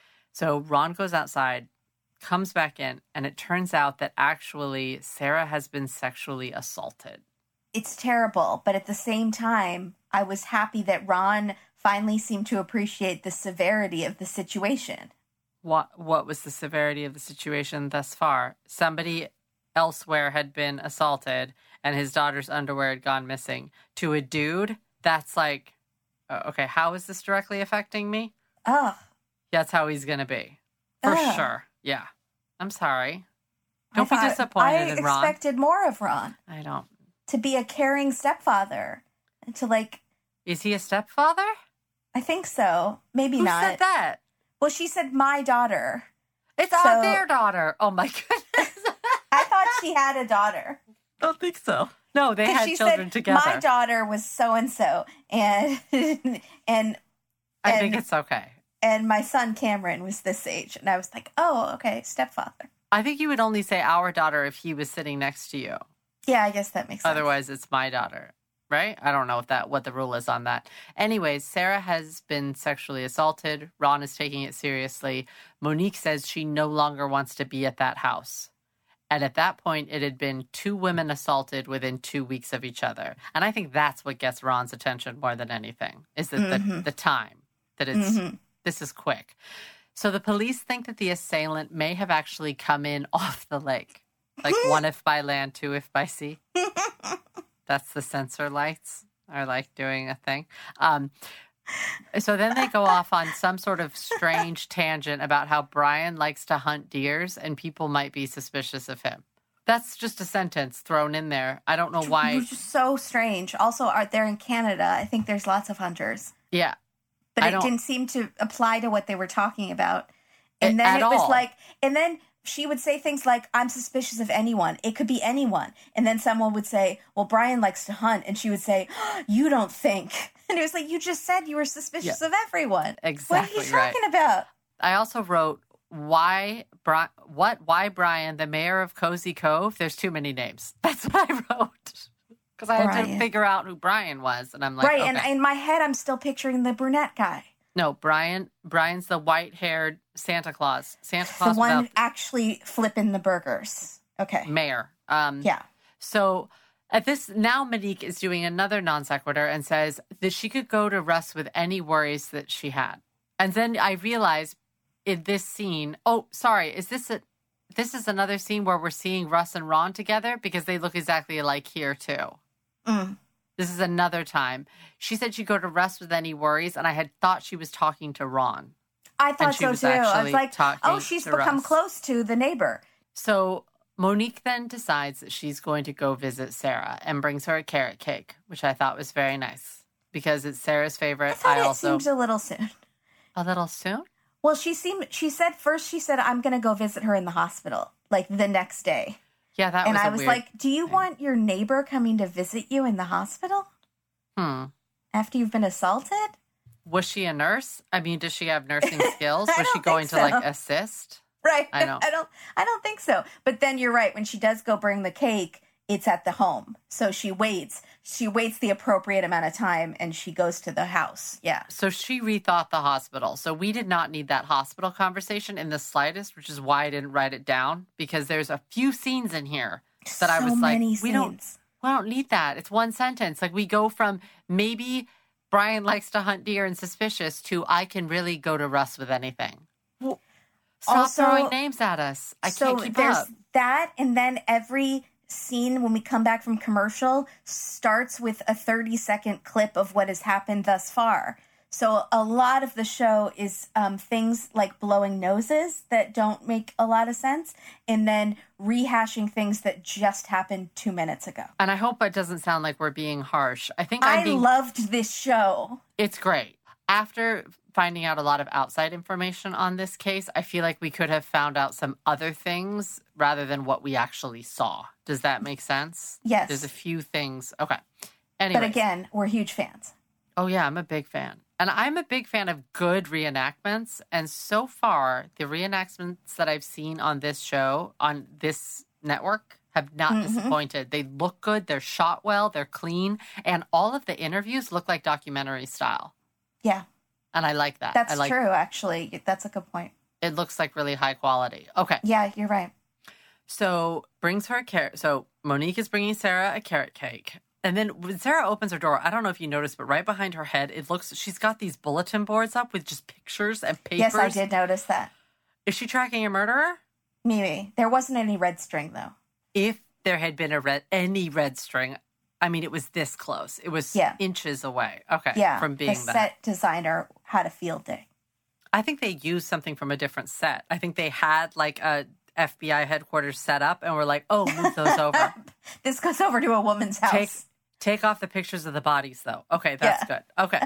So Ron goes outside, comes back in, and it turns out that actually Sarah has been sexually assaulted. It's terrible, but at the same time, I was happy that Ron finally seemed to appreciate the severity of the situation. What what was the severity of the situation thus far? Somebody elsewhere had been assaulted, and his daughter's underwear had gone missing. To a dude, that's like, okay, how is this directly affecting me? Oh. That's how he's going to be. For Ugh. sure. Yeah. I'm sorry. Don't I be disappointed I in Ron. I expected more of Ron. I don't. To be a caring stepfather. And to like... Is he a stepfather? I think so. Maybe Who not. said that? Well, she said my daughter. It's so, not their daughter. Oh, my goodness. I thought she had a daughter. I don't think so. No, they had she children said, together. My daughter was so-and-so. And, and, and... I think it's okay. And my son Cameron was this age. And I was like, oh, okay, stepfather. I think you would only say our daughter if he was sitting next to you. Yeah, I guess that makes sense. Otherwise, it's my daughter, right? I don't know what that what the rule is on that. Anyways, Sarah has been sexually assaulted. Ron is taking it seriously. Monique says she no longer wants to be at that house. And at that point, it had been two women assaulted within two weeks of each other. And I think that's what gets Ron's attention more than anything, is that mm-hmm. the, the time, that it's mm-hmm. this is quick. So the police think that the assailant may have actually come in off the lake. Like one if by land, two if by sea. That's the sensor lights are like doing a thing. Um, so then they go off on some sort of strange tangent about how Brian likes to hunt deers and people might be suspicious of him. That's just a sentence thrown in there. I don't know why. Which is so strange. Also, are they're in Canada. I think there's lots of hunters. Yeah. But it didn't seem to apply to what they were talking about. And then it was like, and then she would say things like, I'm suspicious of anyone. It could be anyone. And then someone would say, well, Brian likes to hunt. And she would say, oh, you don't think. And it was like, you just said you were suspicious yeah. of everyone. Exactly. What are you talking right. about? I also wrote, why, Bri- what, why Brian, the mayor of Cozy Cove? There's too many names. That's what I wrote. Because I had Brian. to figure out who Brian was. And I'm like, right. Okay. And in my head, I'm still picturing the brunette guy. No, Brian. Brian's the white-haired Santa Claus. Santa Claus. The one without... actually flipping the burgers. Okay. Mayor. Um, yeah. So at this, now Monique is doing another non sequitur and says that she could go to Russ with any worries that she had. And then I realize in this scene, oh, sorry, is this a, this is another scene where we're seeing Russ and Ron together because they look exactly alike here too. Mm. This is another time. She said she'd go to Russ with any worries, and I had thought she was talking to Ron. I thought so too. I was like, oh, she's become Russ. close to the neighbor. So Monique then decides that she's going to go visit Sarah and brings her a carrot cake, which I thought was very nice because it's Sarah's favorite. I thought I it also seems a little soon. A little soon? Well, she seemed. She said first. She said, "I'm going to go visit her in the hospital, like the next day." Yeah, that and was. And I a was weird like, "Do you thing. want your neighbor coming to visit you in the hospital? Hmm. After you've been assaulted?" Was she a nurse? I mean, does she have nursing skills? Was she don't going think to so. like assist? Right. I know. I don't. I don't think so. But then you're right. When she does go bring the cake, it's at the home. So she waits. She waits the appropriate amount of time, and she goes to the house. Yeah. So she rethought the hospital. So we did not need that hospital conversation in the slightest, which is why I didn't write it down because there's a few scenes in here that so I was like, many we scenes. don't, we don't need that. It's one sentence. Like we go from maybe Brian likes to hunt deer and suspicious to I can really go to Russ with anything. Well, stop also, throwing names at us. I so can't keep there's up. that, and then every scene when we come back from commercial starts with a thirty second clip of what has happened thus far. So a lot of the show is um, things like blowing noses that don't make a lot of sense, and then rehashing things that just happened two minutes ago. And I hope it doesn't sound like we're being harsh. I think I'm I being... loved this show. It's great. After finding out a lot of outside information on this case, I feel like we could have found out some other things rather than what we actually saw. Does that make sense? Yes. There's a few things. Okay. Anyways. But again, we're huge fans. Oh, yeah, I'm a big fan. And I'm a big fan of good reenactments. And so far, the reenactments that I've seen on this show, on this network, have not mm-hmm. disappointed. They look good. They're shot well. They're clean. And all of the interviews look like documentary style. Yeah. And I like that. That's I like, true, actually. That's a good point. It looks like really high quality. Okay. Yeah, you're right. So brings her a carrot. So Monique is bringing Sarah a carrot cake. And then when Sarah opens her door, I don't know if you noticed, but right behind her head, it looks, she's got these bulletin boards up with just pictures and papers. Yes, I did notice that. Is she tracking a murderer? Maybe. There wasn't any red string, though. If there had been a red, any red string, I mean, it was this close. It was yeah. inches away. Okay. Yeah. From being the that. set designer had a field day. I think they used something from a different set. I think they had like a F B I headquarters set up and were like, oh, move those over. This goes over to a woman's house. Take, take off the pictures of the bodies, though. Okay, that's yeah. good. Okay.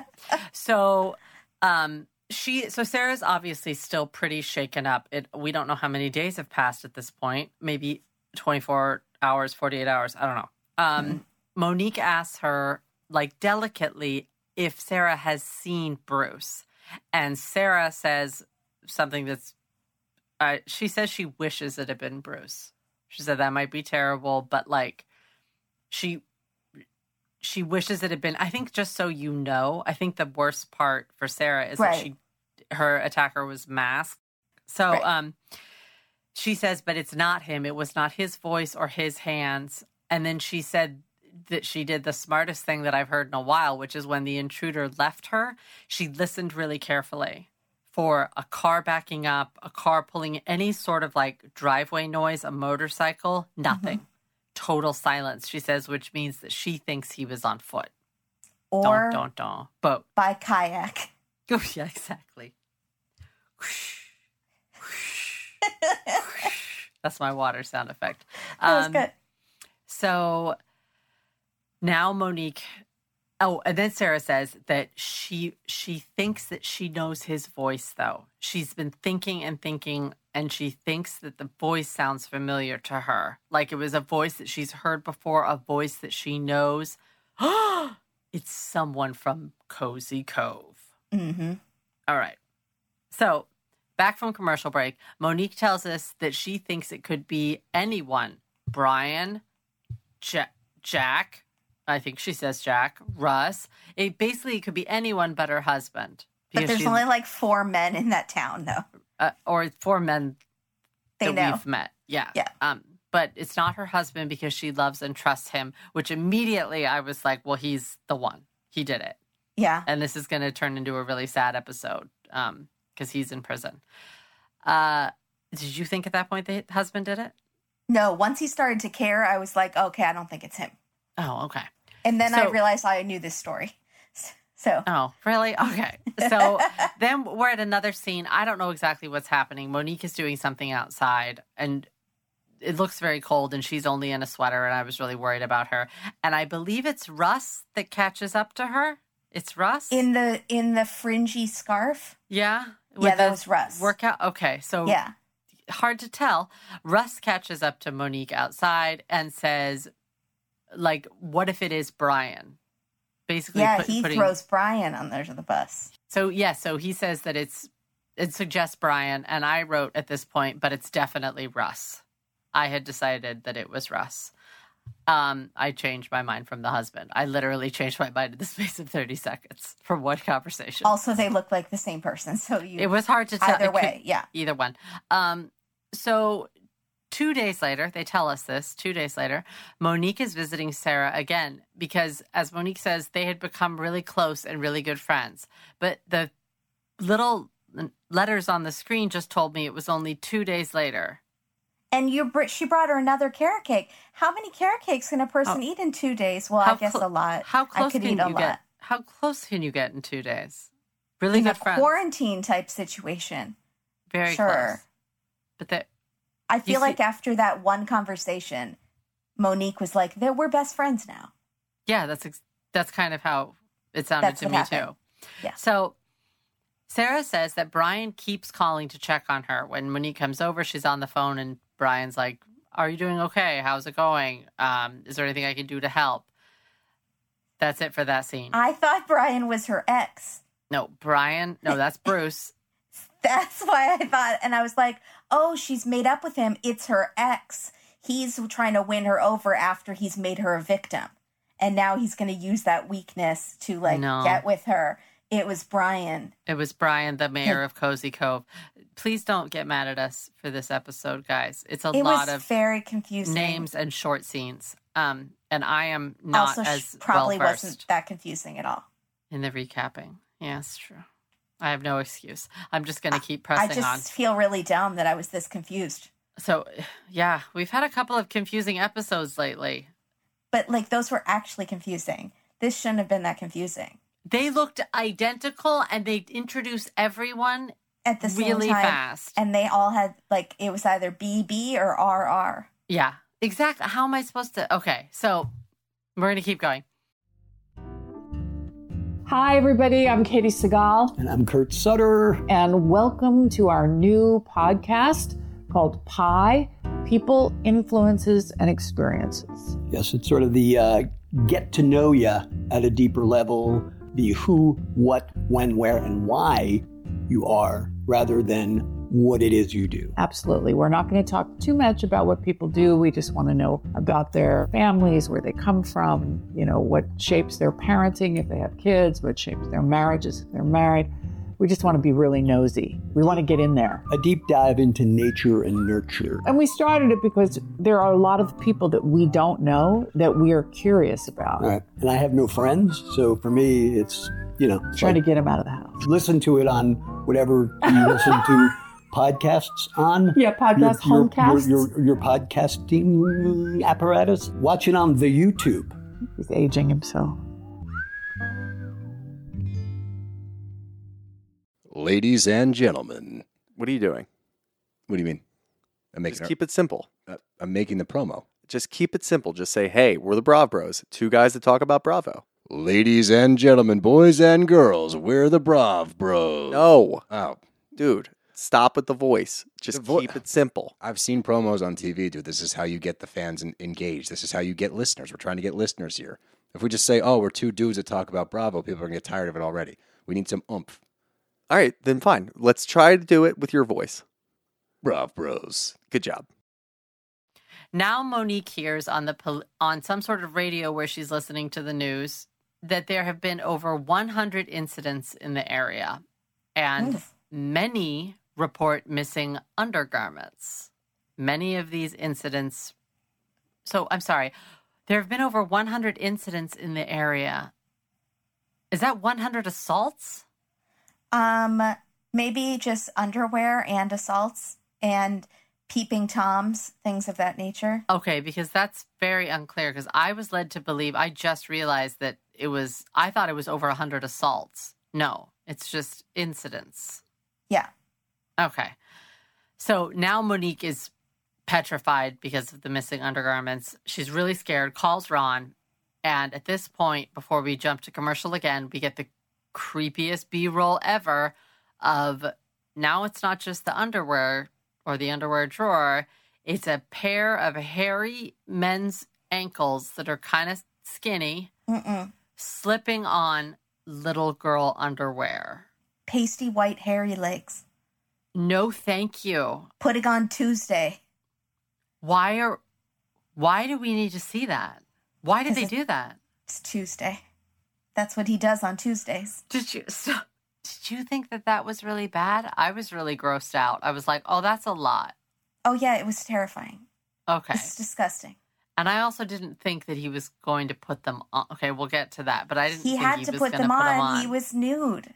So um, she, so Sarah's obviously still pretty shaken up. It, we don't know how many days have passed at this point. Maybe twenty-four hours, forty-eight hours. I don't know. Um, mm-hmm. Monique asks her, like, delicately, if Sarah has seen Bruce. And Sarah says something that's uh, she says she wishes it had been Bruce. She said that might be terrible, but like she she wishes it had been. I think just so you know, I think the worst part for Sarah is right. that she her attacker was masked. So right. um, she says, but it's not him. It was not his voice or his hands. And then she said that she did the smartest thing that I've heard in a while, which is when the intruder left her, she listened really carefully for a car backing up, a car pulling, any sort of like driveway noise, a motorcycle, nothing. Mm-hmm. Total silence, she says, which means that she thinks he was on foot. Or don't, don't, don't. Boat. By kayak. Oh, yeah, exactly. That's my water sound effect. Um, that was good. So now Monique, oh, and then Sarah says that she she thinks that she knows his voice, though. She's been thinking and thinking, and she thinks that the voice sounds familiar to her. Like it was a voice that she's heard before, a voice that she knows. It's someone from Cozy Cove. Mm-hmm. All right. So back from commercial break, Monique tells us that she thinks it could be anyone. Brian, Ja- Jack, I think she says Jack, Russ. It basically could be anyone but her husband. But there's only like four men in that town, though. Uh, or four men they that know. we've met. Yeah. Yeah. Um, but it's not her husband because she loves and trusts him, which immediately I was like, well, he's the one. He did it. Yeah. And this is going to turn into a really sad episode um, because he's in prison. Uh, did you think at that point the husband did it? No, once he started to care, I was like, okay, I don't think it's him. Oh, okay. And then so, I realized I knew this story. So. Oh, really? Okay. So then we're at another scene. I don't know exactly what's happening. Monique is doing something outside, and it looks very cold, and she's only in a sweater, and I was really worried about her. And I believe it's Russ that catches up to her. It's Russ? In the in the fringy scarf? Yeah? Yeah, that was Russ. Workout? Okay, so... Yeah. Hard to tell. Russ catches up to Monique outside and says, like, what if it is Brian? Basically, yeah, put, he putting... throws Brian on there to the bus. So, yeah, so he says that it's, it suggests Brian, and I wrote at this point, but it's definitely Russ. I had decided that it was Russ. Um, I changed my mind from the husband. I literally changed my mind in the space of thirty seconds from one conversation. Also, they look like the same person, so you... It was hard to tell. Either way, could, yeah. Either one. Um, so two days later, they tell us this, two days later, Monique is visiting Sarah again because, as Monique says, they had become really close and really good friends. But the little letters on the screen just told me it was only two days later. And you, she brought her another carrot cake. How many carrot cakes can a person oh. eat in two days? Well, how I guess cl- a lot. How close I could can eat a you lot. get? How close can you get in two days? Really in good a friends. Quarantine type situation. Very sure. close. But that I feel see, like after that one conversation, Monique was like, "We're best friends now." Yeah, that's ex- that's kind of how it sounded that's to me happened. too. Yeah. So Sarah says that Brian keeps calling to check on her. When Monique comes over, she's on the phone, and Brian's like, "Are you doing okay? How's it going? Um, is there anything I can do to help?" That's it for that scene. I thought Brian was her ex. No, Brian. No, that's Bruce. That's why I thought, and I was like, oh, she's made up with him. It's her ex. He's trying to win her over after he's made her a victim. And now he's going to use that weakness to, like, no. get with her. It was Brian. It was Brian, the mayor of Cozy Cove. Please don't get mad at us for this episode, guys. It's a it lot was of very confusing names and short scenes. Um, and I am not also, as probably well-versed wasn't that confusing at all. In the recapping. Yeah, it's true. I have no excuse. I'm just going to keep pressing on. I just on. feel really dumb that I was this confused. So, yeah, we've had a couple of confusing episodes lately. But, like, those were actually confusing. This shouldn't have been that confusing. They looked identical, and they introduced everyone at the same really time, fast. And they all had, like, it was either B B or R R. Yeah, exactly. How am I supposed to? Okay, so we're going to keep going. Hi, everybody. I'm Katie Segal. And I'm Kurt Sutter. And welcome to our new podcast called Pi, People, Influences, and Experiences. Yes, it's sort of the uh, get to know you at a deeper level, the who, what, when, where, and why you are, rather than what it is you do. Absolutely. We're not going to talk too much about what people do. We just want to know about their families, where they come from, you know, what shapes their parenting if they have kids, what shapes their marriages if they're married. We just want to be really nosy. We want to get in there. A deep dive into nature and nurture. And we started it because there are a lot of people that we don't know that we are curious about. Right. And I have no friends, so for me, it's, you know. Trying like, to get them out of the house. Listen to it on whatever you listen to podcasts on. Yeah, podcast, your, your, homecasts. Your, your, your podcasting apparatus. Watch it on the YouTube. He's aging himself. Ladies and gentlemen. What are you doing? What do you mean? I'm making Just a, keep it simple. Uh, I'm making the promo. Just keep it simple. Just say, hey, we're the Brav Bros. Two guys that talk about Bravo. Ladies and gentlemen, boys and girls, we're the Brav Bros. No. Oh. Dude, stop with the voice. Just The vo- keep it simple. I've seen promos on T V, dude. This is how you get the fans en- engaged. This is how you get listeners. We're trying to get listeners here. If we just say, oh, we're two dudes that talk about Bravo, people are going to get tired of it already. We need some oomph. All right, then fine. Let's try to do it with your voice. Brav Bros. Good job. Now Monique hears on the pol- on some sort of radio where she's listening to the news that there have been over one hundred incidents in the area, and Oof. many report missing undergarments. Many of these incidents... So, I'm sorry. There have been over one hundred incidents in the area. Is that one hundred assaults? Um, maybe just underwear and assaults and peeping toms, things of that nature. Okay, because that's very unclear, because I was led to believe, I just realized that it was, I thought it was over one hundred assaults. No, it's just incidents. Yeah. Okay. So now Monique is petrified because of the missing undergarments. She's really scared, calls Ron, and at this point, before we jump to commercial again, we get the creepiest B-roll ever of, now it's not just the underwear or the underwear drawer, it's a pair of hairy men's ankles that are kind of skinny, Mm-mm. slipping on little girl underwear. Pasty white hairy legs. No, thank you. Putting on Tuesday. Why are, why do we need to see that? Why did they do that? It's Tuesday. That's what he does on Tuesdays. Did you so, did you think that that was really bad? I was really grossed out. I was like, oh, that's a lot. Oh, yeah, it was terrifying. Okay. It's disgusting. And I also didn't think that he was going to put them on. Okay, we'll get to that. But I didn't he think had he to was put going them, to put on. them on. He was nude,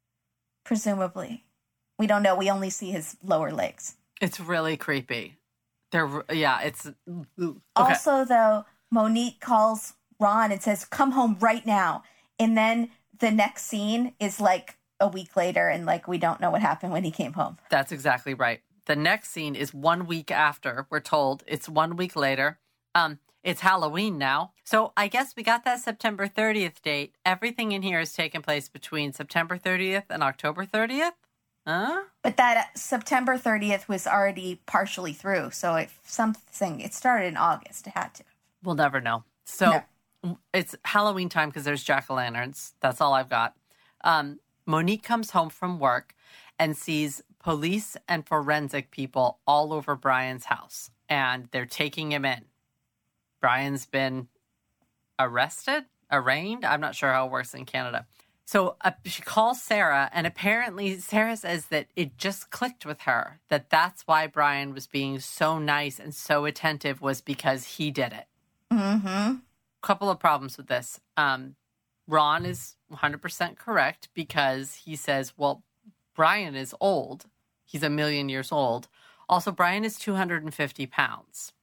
presumably. We don't know. We only see his lower legs. It's really creepy. They're, yeah, it's... Okay. Also, though, Monique calls Ron and says, come home right now. And then the next scene is like a week later, and like we don't know what happened when he came home. That's exactly right. The next scene is one week after. We're told it's one week later. Um, it's Halloween now. So I guess we got that September thirtieth date. Everything in here has taken place between September thirtieth and October thirtieth. Huh? But that September thirtieth was already partially through. So if something, it started in August. It had to. We'll never know. So... No. It's Halloween time because there's jack-o'-lanterns. That's all I've got. Um, Monique comes home from work and sees police and forensic people all over Brian's house. And they're taking him in. Brian's been arrested? Arraigned? I'm not sure how it works in Canada. So uh, she calls Sarah, and apparently Sarah says that it just clicked with her. That that's why Brian was being so nice and so attentive, was because he did it. Mm-hmm. Couple of problems with this. Um, Ron is one hundred percent correct because he says, well, Brian is old. He's a million years old. Also, Brian is two hundred fifty pounds.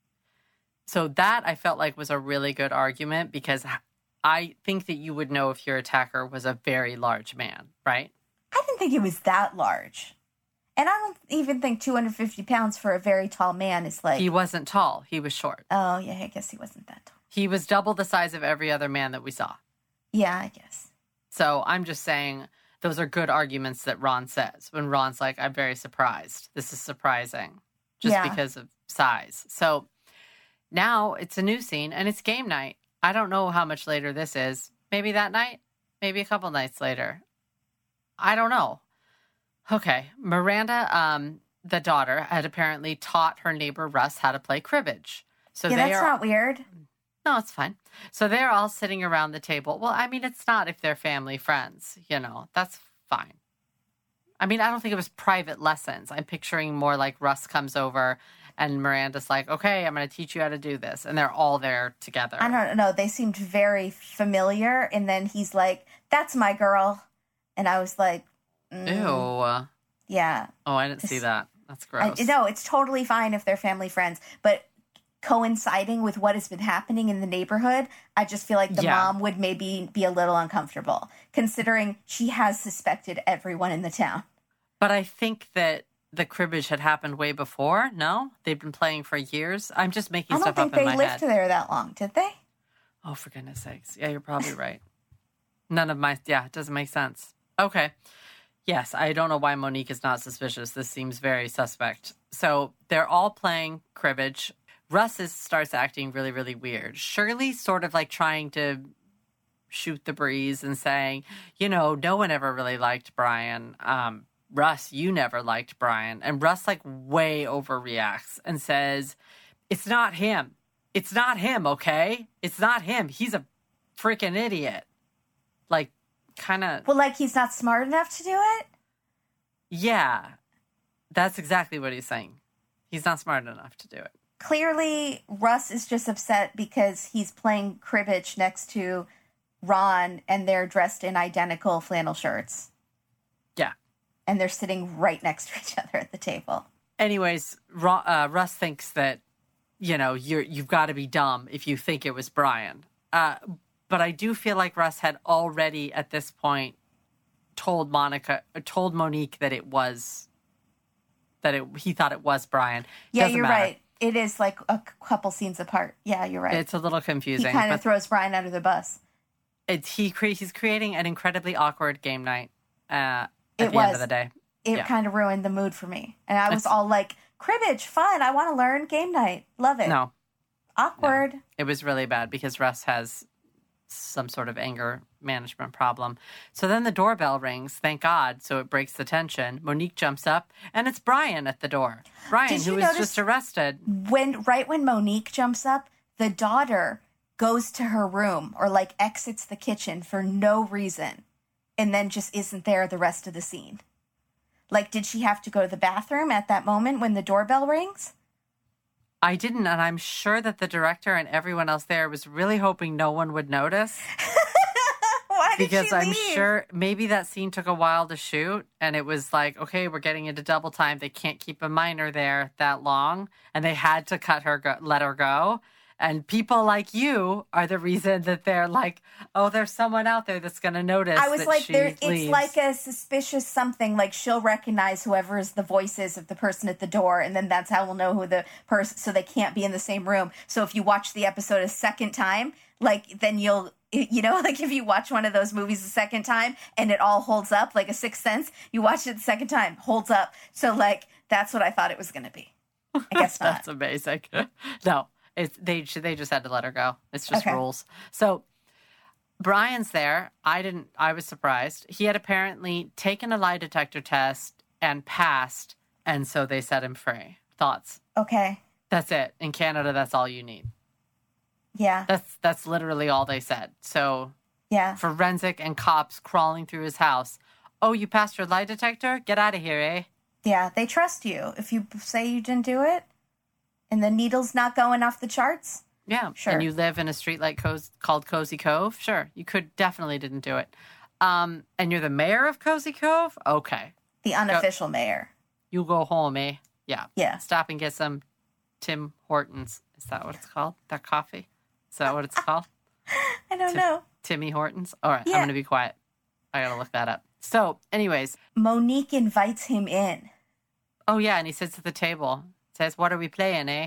So that I felt like was a really good argument because I think that you would know if your attacker was a very large man, right? I didn't think he was that large. And I don't even think two hundred fifty pounds for a very tall man is like... He wasn't tall. He was short. Oh, yeah, I guess he wasn't that tall. He was double the size of every other man that we saw. Yeah, I guess. So I'm just saying those are good arguments that Ron says. When Ron's like, I'm very surprised. This is surprising. Just yeah. because of size. So now it's a new scene and it's game night. I don't know how much later this is. Maybe that night? Maybe a couple nights later. I don't know. Okay. Miranda, um, the daughter, had apparently taught her neighbor Russ how to play cribbage. So yeah, they that's are, not weird. No, it's fine. So they're all sitting around the table. Well, I mean, it's not if they're family friends, you know, that's fine. I mean, I don't think it was private lessons. I'm picturing more like Russ comes over and Miranda's like, okay, I'm going to teach you how to do this. And they're all there together. I don't know. They seemed very familiar. And then he's like, that's my girl. And I was like, mm, ew. Yeah. Oh, I didn't see that. That's gross. I, no, it's totally fine if they're family friends. But coinciding with what has been happening in the neighborhood, I just feel like the yeah. mom would maybe be a little uncomfortable, considering she has suspected everyone in the town. But I think that the cribbage had happened way before. No? They've been playing for years. I'm just making stuff up in my head. I don't think they lived there that long, did they? Oh, for goodness sakes. Yeah, you're probably right. None of my... Yeah, it doesn't make sense. Okay. Yes, I don't know why Monique is not suspicious. This seems very suspect. So they're all playing cribbage. Russ is, starts acting really, really weird. Shirley's sort of like trying to shoot the breeze and saying, you know, no one ever really liked Brian. Um, Russ, you never liked Brian. And Russ like way overreacts and says, it's not him. It's not him, okay? It's not him. He's a freaking idiot. Like, kind of... Well, like he's not smart enough to do it? Yeah. That's exactly what he's saying. He's not smart enough to do it. Clearly, Russ is just upset because he's playing cribbage next to Ron and they're dressed in identical flannel shirts. Yeah. And they're sitting right next to each other at the table. Anyways, uh, Russ thinks that, you know, you're, you've got to be dumb if you think it was Brian. Uh, but I do feel like Russ had already, at this point, told Monica, told Monique that it was, that it, he thought it was Brian. Yeah, Doesn't you're matter. right. It is like a couple scenes apart. Yeah, you're right. It's a little confusing. He kind of throws Brian under the bus. It's, he cre- he's creating an incredibly awkward game night uh, at it the was. end of the day. It yeah. kind of ruined the mood for me. And I was it's, all like, cribbage, fun. I want to learn game night. Love it. No. Awkward. No. It was really bad because Russ has some sort of anger management problem. So then the doorbell rings, thank God, so it breaks the tension. Monique jumps up, and it's Brian at the door. Brian, who was just arrested. When right when Monique jumps up, the daughter goes to her room or like exits the kitchen for no reason and then just isn't there the rest of the scene. Like, did she have to go to the bathroom at that moment when the doorbell rings? I didn't, and I'm sure that the director and everyone else there was really hoping no one would notice. Why did because she I'm leave? sure maybe that scene took a while to shoot, and it was like, okay, we're getting into double time. They can't keep a minor there that long, and they had to cut her, go, let her go. And people like you are the reason that they're like, oh, there's someone out there that's going to notice. I was that like, she there, it's leaves. like a suspicious something. Like she'll recognize whoever is the voice is of the person at the door, and then that's how we'll know who the person. So they can't be in the same room. So if you watch the episode a second time, like then you'll, you know, like if you watch one of those movies a second time and it all holds up, like a Sixth Sense, you watch it the second time, holds up. So like that's what I thought it was going to be. I guess not. That's amazing. No. It's, they they just had to let her go. It's just okay. rules. So Brian's there. I didn't. I was surprised. He had apparently taken a lie detector test and passed, and so they set him free. Thoughts? Okay. That's it. In Canada, that's all you need. Yeah. That's that's literally all they said. So yeah, forensic and cops crawling through his house. Oh, you passed your lie detector? Get out of here, eh? Yeah, they trust you if you say you didn't do it. And the needle's not going off the charts? Yeah. Sure. And you live in a street like Co- called Cozy Cove? Sure. You could definitely didn't do it. Um, and you're the mayor of Cozy Cove? Okay. The unofficial go, mayor. You go home, eh? Yeah. Yeah. Stop and get some Tim Hortons. Is that what it's called? That coffee? Is that what it's called? I don't Tim, know. Timmy Hortons? All right. Yeah. I'm going to be quiet. I got to look that up. So, anyways. Monique invites him in. Oh, yeah. And he sits at the table. Says, what are we playing, eh?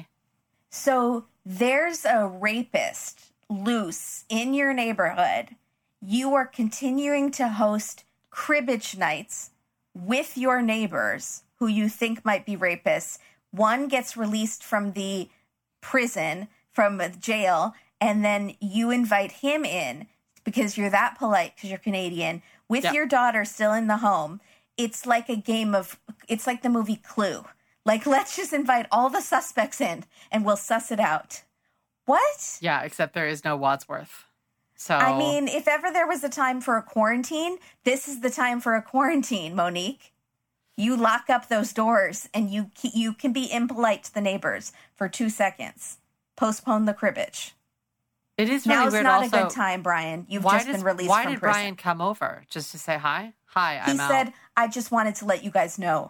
So there's a rapist loose in your neighborhood. You are continuing to host cribbage nights with your neighbors who you think might be rapists. One gets released from the prison, from jail, and then you invite him in because you're that polite, because you're Canadian, with yep. your daughter still in the home. it's like a game of, it's like the movie Clue. Like, let's just invite all the suspects in and we'll suss it out. What? Yeah, except there is no Wadsworth. So I mean, if ever there was a time for a quarantine, this is the time for a quarantine, Monique. You lock up those doors and you you can be impolite to the neighbors for two seconds. Postpone the cribbage. It is really Now's weird. not also, a good time, Brian. You've why just does, been released why from did prison. Brian come over? Just to say hi? Hi, I'm He out. said, I just wanted to let you guys know.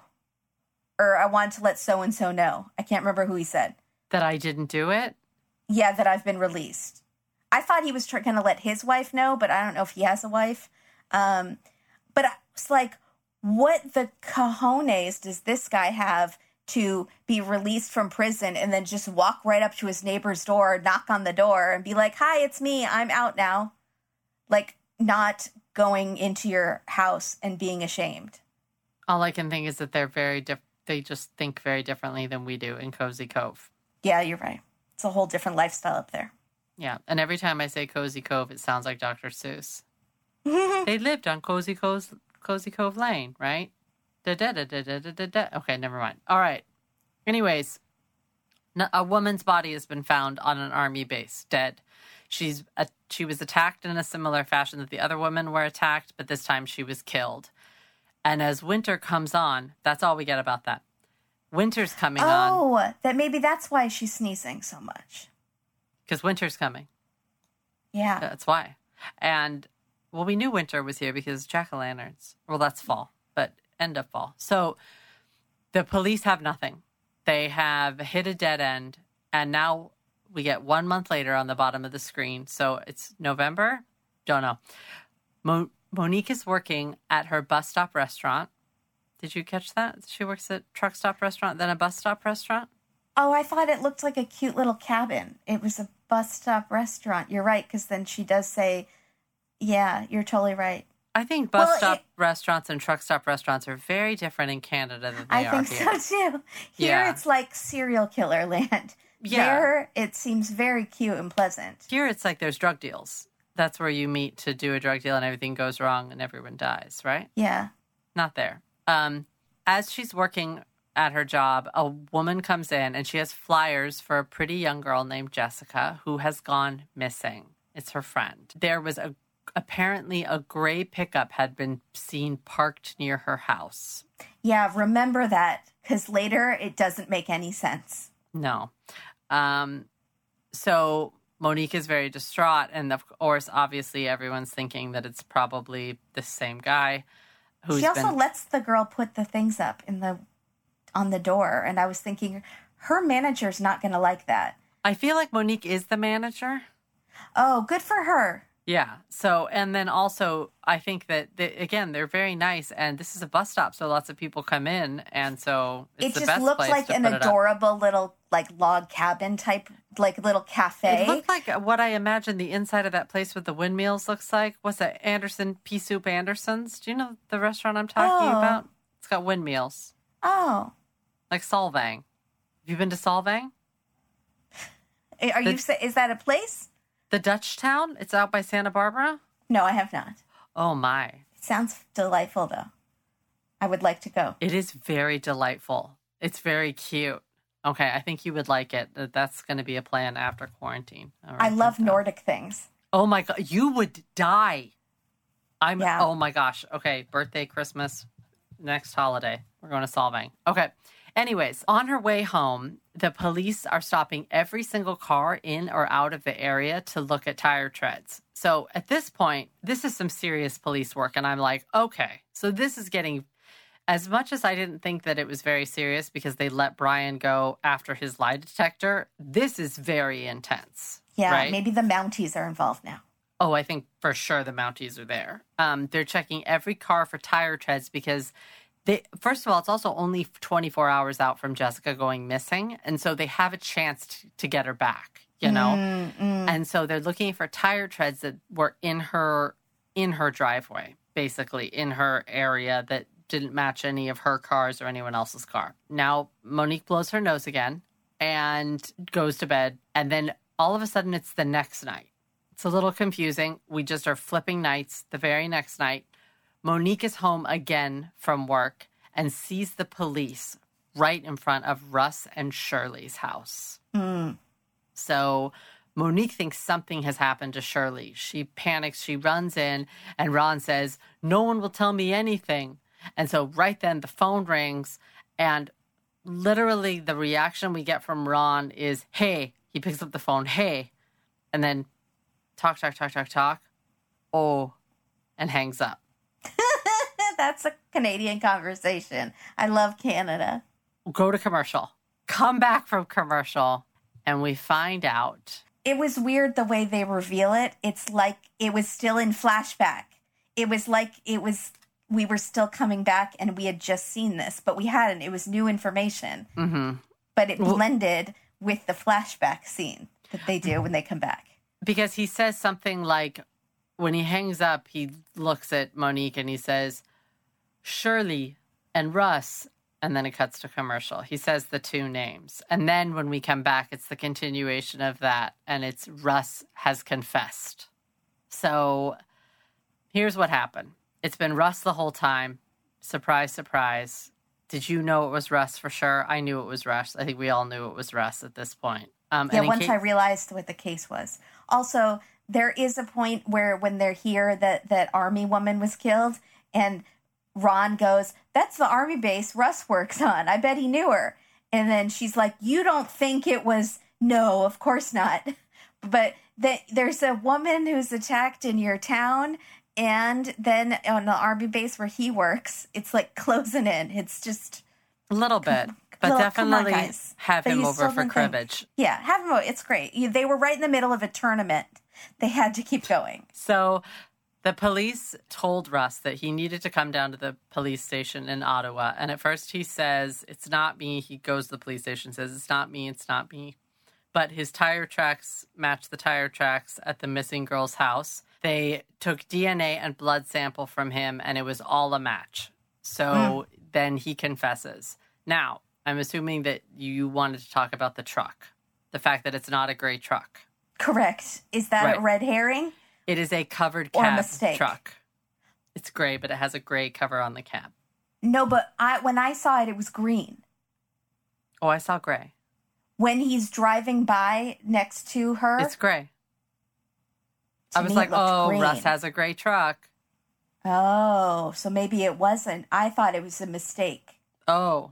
Or I wanted to let so-and-so know. I can't remember who he said. That I didn't do it? Yeah, that I've been released. I thought he was tr- going to let his wife know, but I don't know if he has a wife. Um, but I was like, what the cojones does this guy have to be released from prison and then just walk right up to his neighbor's door, knock on the door, and be like, hi, it's me. I'm out now. Like, not going into your house and being ashamed. All I can think is that they're very diff- they just think very differently than we do in Cozy Cove. Yeah, you're right. It's a whole different lifestyle up there. Yeah, and every time I say Cozy Cove, it sounds like Doctor Seuss. They lived on Cozy Cove, Cozy Cove Lane, right? Da, da, da, da, da, da, da. Okay, never mind. All right. Anyways, a woman's body has been found on an army base, dead. She's a, she was attacked in a similar fashion that the other women were attacked, but this time she was killed. And as winter comes on, that's all we get about that. Winter's coming oh, on. Oh, that maybe that's why she's sneezing so much. Because winter's coming. Yeah. That's why. And, well, we knew winter was here because jack-o'-lanterns. Well, that's fall, but end of fall. So the police have nothing. They have hit a dead end. And now we get one month later on the bottom of the screen. So it's November? Don't know. Mo- Monique is working at her bus stop restaurant. Did you catch that? She works at truck stop restaurant, then a bus stop restaurant? Oh, I thought it looked like a cute little cabin. It was a bus stop restaurant. You're right, because then she does say, yeah, you're totally right. I think bus well, stop it, restaurants and truck stop restaurants are very different in Canada than they I are think here. so, too. Here, Yeah. it's like serial killer land. Yeah. There, it seems very cute and pleasant. Here, it's like there's drug deals. That's where you meet to do a drug deal and everything goes wrong and everyone dies, right? Yeah. Not there. Um, as she's working at her job, a woman comes in and she has flyers for a pretty young girl named Jessica who has gone missing. It's her friend. There was a apparently a gray pickup had been seen parked near her house. Yeah, remember that, because later it doesn't make any sense. No. Um, so Monique is very distraught, and of course, obviously, everyone's thinking that it's probably the same guy. Who's she also been... lets the girl put the things up in the on the door, and I was thinking, her manager's not going to like that. I feel like Monique is the manager. Oh, good for her. Yeah. So, and then also, I think that, they, again, they're very nice, and this is a bus stop, so lots of people come in, and so it's it the just best looked place like to an put it up. adorable little like log cabin type, like little cafe. It looked like what I imagine the inside of that place with the windmills looks like. What's that? Anderson Pea Soup Anderson's. Do you know the restaurant I'm talking Oh. about? It's got windmills, Oh, like Solvang. Have you been to Solvang? are The- you? sa- Is that a place? The Dutch Town? It's out by Santa Barbara? No, I have not. Oh, my. It sounds delightful, though. I would like to go. It is very delightful. It's very cute. Okay, I think you would like it. That- That's going to be a plan after quarantine. All right, I love then. Nordic things. Oh, my God. You would die. I'm, Yeah. oh, my gosh. Okay, birthday, Christmas, next holiday. We're going to Solvang. Okay. Anyways, on her way home, the police are stopping every single car in or out of the area to look at tire treads. So at this point, this is some serious police work. And I'm like, okay, so this is getting, as much as I didn't think that it was very serious because they let Brian go after his lie detector, this is very intense. Yeah, right? maybe the Mounties are involved now. Oh, I think for sure the Mounties are there. Um, they're checking every car for tire treads because they, first of all, it's also only twenty-four hours out from Jessica going missing. And so they have a chance to, to get her back, you know? Mm, mm. And so they're looking for tire treads that were in her, in her driveway, basically in her area that didn't match any of her cars or anyone else's car. Now, Monique blows her nose again and goes to bed. And then all of a sudden it's the next night. It's a little confusing. We just are flipping nights. The very next night, Monique is home again from work and sees the police right in front of Russ and Shirley's house. Mm. So Monique thinks something has happened to Shirley. She panics. She runs in, and Ron says, "No one will tell me anything." And so right then the phone rings, and literally the reaction we get from Ron is, "Hey." He picks up the phone, "Hey." And then talk, talk, talk, talk, talk. Oh, and hangs up. That's a Canadian conversation. I love Canada. Go to commercial. Come back from commercial, and we find out. It was weird the way they reveal it. It's like it was still in flashback. It was like it was, we were still coming back and we had just seen this, but we hadn't. It was new information. Mm-hmm. But it blended with the flashback scene that they do when they come back. Because he says something like, when he hangs up, he looks at Monique and he says, "Shirley and Russ," and then it cuts to commercial. He says the two names. And then when we come back, it's the continuation of that, and it's Russ has confessed. So here's what happened. It's been Russ the whole time. Surprise, surprise. Did you know it was Russ for sure? I knew it was Russ. I think we all knew it was Russ at this point. Um, yeah, once case- I realized what the case was. Also, there is a point where when they're here that that army woman was killed, and Ron goes, "That's the army base Russ works on. I bet he knew her." And then she's like, "You don't think it was?" "No, of course not." But the, there's a woman who's attacked in your town, and then on the army base where he works, it's like closing in. It's just a little bit, but little, definitely on, have but him over for think, cribbage. Yeah, have him over. It's great. You, they were right in the middle of a tournament. They had to keep going. So the police told Russ that he needed to come down to the police station in Ottawa. And at first he says, "It's not me." He goes to the police station, says, "It's not me, it's not me." But his tire tracks match the tire tracks at the missing girl's house. They took D N A and blood sample from him, and it was all a match. So mm. then he confesses. Now, I'm assuming that you wanted to talk about the truck, the fact that it's not a gray truck. Correct. Is that right. a red herring? It is a covered cab truck. It's gray, but it has a gray cover on the cab. No, but I when I saw it, it was green. Oh, I saw gray. When he's driving by next to her, it's gray. To I was me, like, oh, green. Russ has a gray truck. Oh, so maybe it wasn't. I thought it was a mistake. Oh.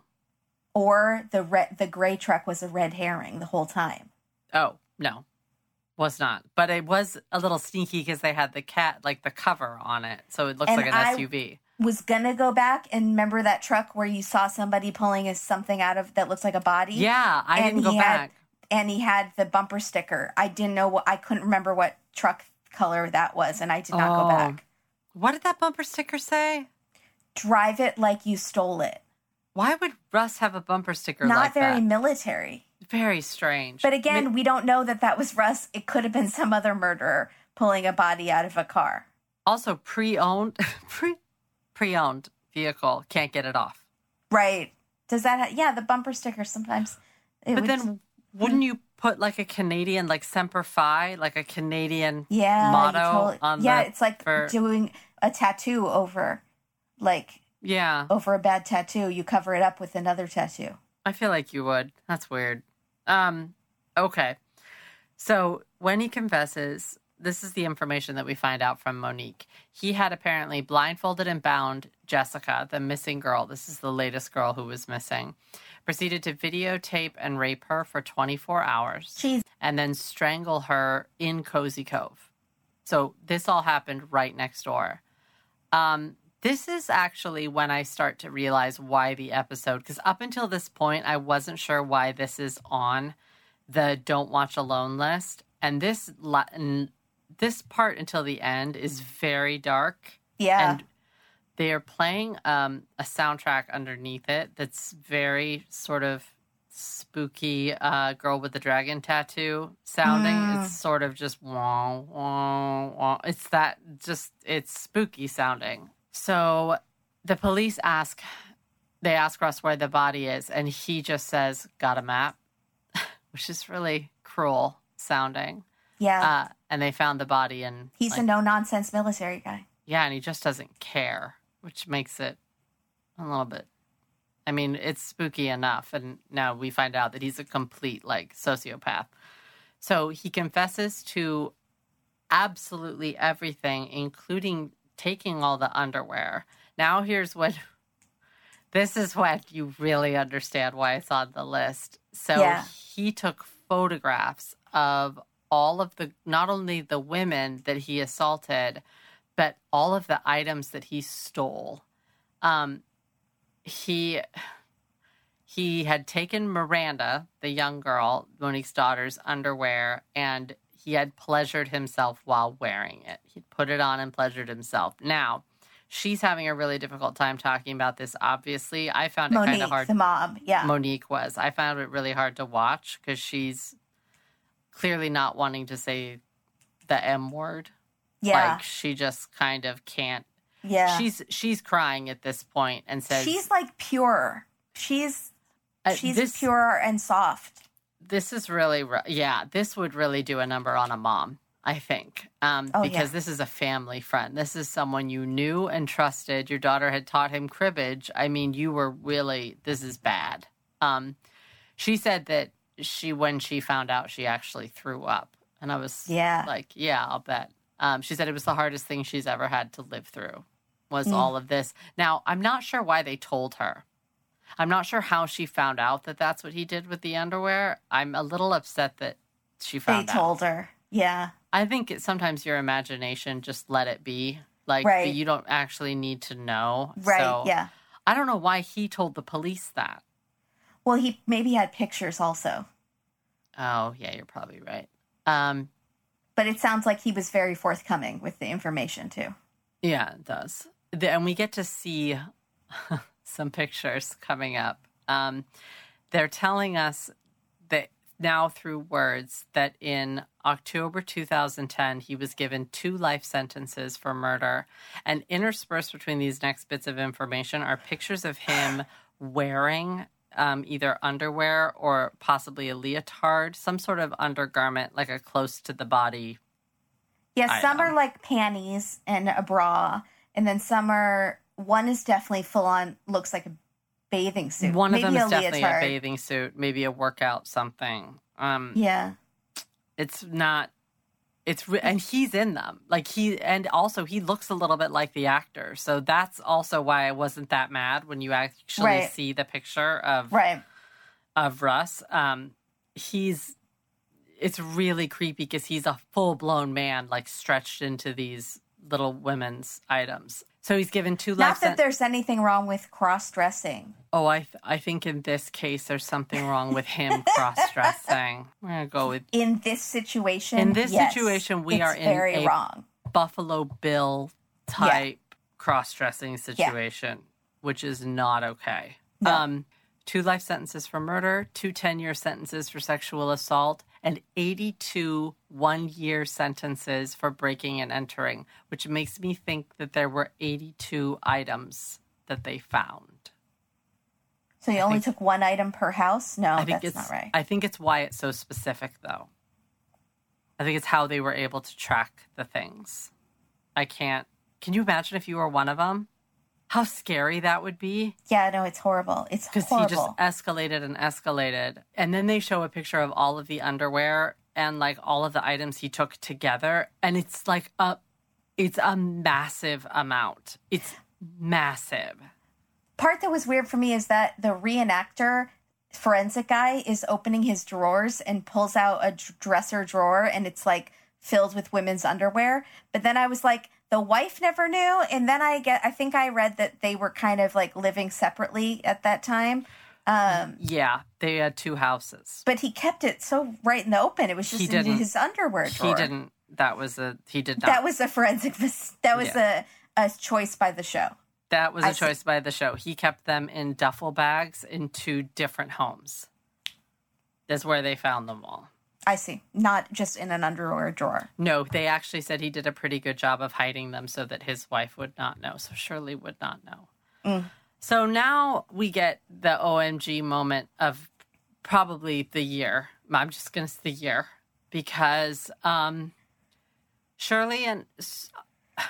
Or the red, the gray truck was a red herring the whole time. Oh, no. Was not. But it was a little sneaky because they had the cat, like the cover on it. So it looks and like an I S U V. Was going to go back and remember that truck where you saw somebody pulling a, something out of that looks like a body? Yeah, I and didn't go had, back. And he had the bumper sticker. I didn't know what, I couldn't remember what truck color that was, and I did not oh. go back. What did that bumper sticker say? Drive it like you stole it. Why would Russ have a bumper sticker Not like that? Not very military. Very strange. But again, I mean, we don't know that that was Russ. It could have been some other murderer pulling a body out of a car. Also, pre-owned, pre, pre-owned vehicle, can't get it off. Right. Does that, ha- yeah, the bumper sticker sometimes. But would, then wouldn't you put like a Canadian, like Semper Fi, like a Canadian yeah, motto totally, on yeah, the... it's like for, doing a tattoo over, like, yeah, over a bad tattoo. You cover it up with another tattoo. I feel like you would. That's weird. Um, okay. So when he confesses, this is the information that we find out from Monique. He had apparently blindfolded and bound Jessica, the missing girl. This is the latest girl who was missing. Proceeded to videotape and rape her for twenty-four hours. Jeez. And then strangle her in Cozy Cove. So this all happened right next door. Um, this is actually when I start to realize why the episode, because up until this point, I wasn't sure why this is on the Don't Watch Alone list. And this this part until the end is very dark. Yeah. And they are playing um, a soundtrack underneath it that's very sort of spooky, uh, girl with the dragon tattoo sounding. Mm. It's sort of just wah, wah, wah. It's that just, it's spooky sounding. So the police ask, they ask Russ where the body is, and he just says, "Got a map?" Which is really cruel sounding. Yeah. Uh, and they found the body and he's like, a no-nonsense military guy. Yeah, and he just doesn't care. which makes it a little bit, I mean, it's spooky enough. And now we find out that he's a complete, like, sociopath. So he confesses to absolutely everything, including taking all the underwear. Now here's what, this is what you really understand why it's on the list. So yeah. He took photographs of all of the, not only the women that he assaulted, but all of the items that he stole. Um, he he had taken Miranda, the young girl, Monique's daughter's underwear, and he had pleasured himself while wearing it. He'd put it on and pleasured himself. Now, she's having a really difficult time talking about this, obviously. I found it Monique, kind of hard. the mom, yeah. Monique was. I found it really hard to watch because she's clearly not wanting to say the M word. Yeah. Like, she just kind of can't. Yeah. She's she's crying at this point and says... She's, like, pure. She's uh, she's this, pure and soft. This is really... Yeah, this would really do a number on a mom, I think. Um, oh, because yeah. this is a family friend. This is someone you knew and trusted. Your daughter had taught him cribbage. I mean, you were really... This is bad. Um, she said that she, when she found out, she actually threw up. And I was yeah. like, yeah, I'll bet. Um, she said it was the hardest thing she's ever had to live through, was mm. all of this. Now, I'm not sure why they told her. I'm not sure how she found out that that's what he did with the underwear. I'm a little upset that she found they out. They told her, yeah. I think it, sometimes your imagination, just let it be. Like, right. you don't actually need to know. Right, so, yeah. I don't know why he told the police that. Well, he maybe had pictures also. Oh, yeah, you're probably right. Um, but it sounds like he was very forthcoming with the information, too. Yeah, it does. The, and we get to see some pictures coming up. Um, they're telling us that now through words that in October two thousand ten, he was given two life sentences for murder. And interspersed between these next bits of information are pictures of him wearing Um, either underwear or possibly a leotard, some sort of undergarment, like a close to the body. Yeah, item. Some are like panties and a bra, and then some are, one is definitely full on, looks like a bathing suit. One maybe of them a is definitely leotard. a bathing suit, maybe a workout something. Um, yeah. It's not, it's, re- and he's in them. Like he, and also he looks a little bit like the actor. So that's also why I wasn't that mad when you actually right. see the picture of, right. of Russ. Um, he's, it's really creepy because he's a full blown man, like stretched into these little women's items. So he's given two life Not that sen- there's anything wrong with cross-dressing. Oh, I th- I think in this case there's something wrong with him cross-dressing. We're going to go with... In this situation, In this yes, situation, we it's are in very a wrong. Buffalo Bill type yeah. cross-dressing situation, yeah. which is not okay. No. Um, two life sentences for murder, two ten-year sentences for sexual assault, and eighty-two one-year sentences for breaking and entering, which makes me think that there were eighty-two items that they found. So you I only think, took one item per house? No, I think that's it's, not right. I think it's why it's so specific, though. I think it's how they were able to track the things. I can't... Can you imagine if you were one of them? How scary that would be. Yeah, no, it's horrible. It's horrible. Because he just escalated and escalated. And then they show a picture of all of the underwear and, like, all of the items he took together. And it's, like, a... It's a massive amount. It's massive. Part that was weird for me is that the reenactor forensic guy is opening his drawers and pulls out a dresser drawer and it's like filled with women's underwear. But then I was like, the wife never knew. And then I get, I think I read that they were kind of like living separately at that time. Um, yeah, they had two houses. But he kept it so right in the open. It was just in his underwear drawer. He didn't. That was a, he did not. That was a forensic, that was yeah. a, a choice by the show. That was a I choice see. by the show. He kept them in duffel bags in two different homes. That's where they found them all. I see. Not just in an underwear drawer. No, they actually said he did a pretty good job of hiding them so that his wife would not know. So Shirley would not know. Mm. So now we get the O M G moment of probably the year. I'm just going to say the year. Because um, Shirley and...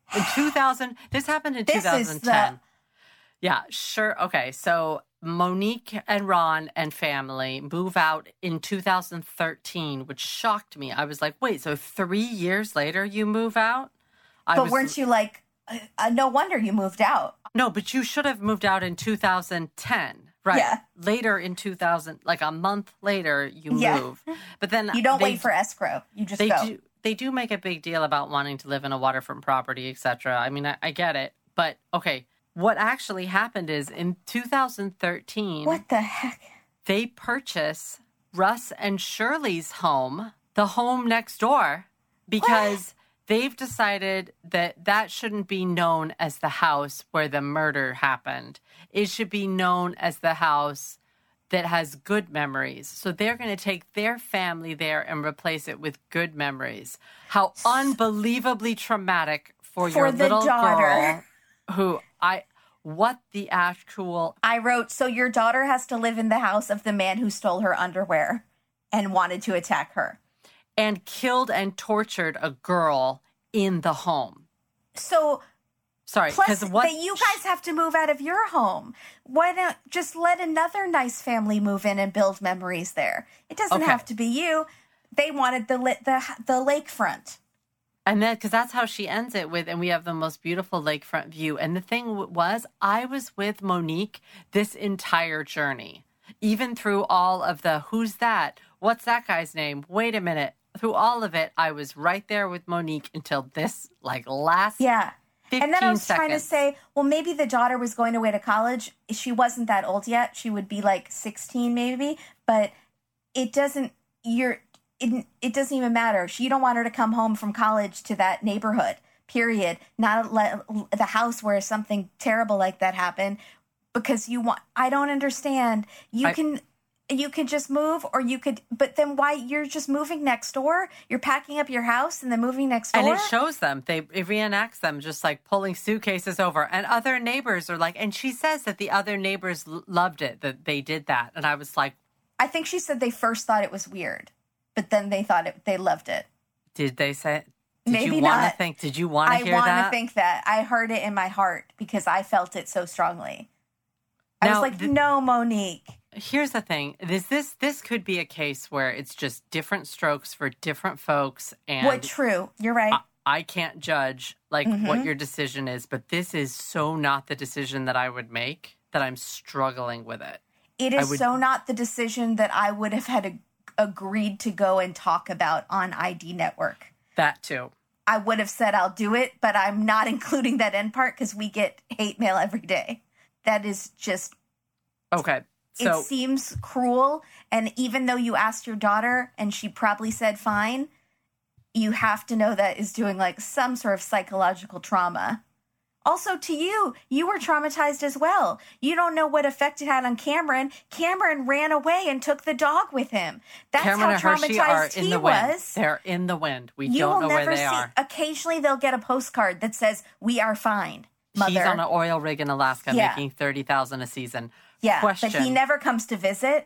In two thousand, this happened in this twenty ten. Is the... Yeah, sure. Okay, so Monique and Ron and family move out in two thousand thirteen, which shocked me. I was like, wait, so three years later you move out? I but was, weren't you like, uh, no wonder you moved out. No, but you should have moved out in two thousand ten. Right. Yeah. Later in two thousand, like a month later, you yeah. move. But then you don't they, wait for escrow. You just they go. Do, they do make a big deal about wanting to live in a waterfront property, et cetera. I mean, I, I get it. But, okay, what actually happened is in two thousand thirteen... What the heck? They purchase Russ and Shirley's home, the home next door, because... What? They've decided that that shouldn't be known as the house where the murder happened. It should be known as the house that has good memories. So they're going to take their family there and replace it with good memories. How unbelievably traumatic for, for your the little daughter. Girl who I... What the actual... I wrote, so your daughter has to live in the house of the man who stole her underwear and wanted to attack her. And killed and tortured a girl in the home. So, sorry, plus what that you guys have to move out of your home. Why don't just let another nice family move in and build memories there? It doesn't okay. have to be you. They wanted the the the lakefront. And then, because that's how she ends it with, and we have the most beautiful lakefront view. And the thing was, I was with Monique this entire journey, even through all of the who's that? What's that guy's name? Wait a minute. Through all of it, I was right there with Monique until this, like, last yeah. And then I was seconds. trying to say, well, maybe the daughter was going away to college. She wasn't that old yet. She would be like sixteen maybe. But it doesn't, you're, it, it doesn't even matter. She, you don't want her to come home from college to that neighborhood, period. Not let, the house where something terrible like that happened. Because you want, I don't understand. You I, can... You could just move, or you could, but then why, you're just moving next door? You're packing up your house and then moving next door? And it shows them. They, it reenacts them just like pulling suitcases over. And other neighbors are like, and she says that the other neighbors l- loved it, that they did that. And I was like. I think she said they first thought it was weird, but then they thought it, they loved it. Did they say, did Maybe you want not. to think, did you want to hear that? I that? want to think that. I heard it in my heart because I felt it so strongly. I now, was like, th- no, Monique. Here's the thing. This this this could be a case where it's just different strokes for different folks. And what true. You're right. I, I can't judge like mm-hmm. what your decision is, but this is so not the decision that I would make that I'm struggling with it. It is would, so not the decision that I would have had a, agreed to go and talk about on I D Network. That too. I would have said I'll do it, but I'm not including that end part because we get hate mail every day. That is just... Okay. So, it seems cruel, and even though you asked your daughter and she probably said fine, you have to know that is doing like some sort of psychological trauma. Also, to you, you were traumatized as well. You don't know what effect it had on Cameron. Cameron ran away and took the dog with him. That's Cameron how and Hershey traumatized are in he the was. Wind. They're in the wind. We you don't will know never where they see, are. Occasionally, they'll get a postcard that says, "We are fine, mother." He's on an oil rig in Alaska, yeah. making thirty thousand dollars a season. Yeah, Question. but he never comes to visit.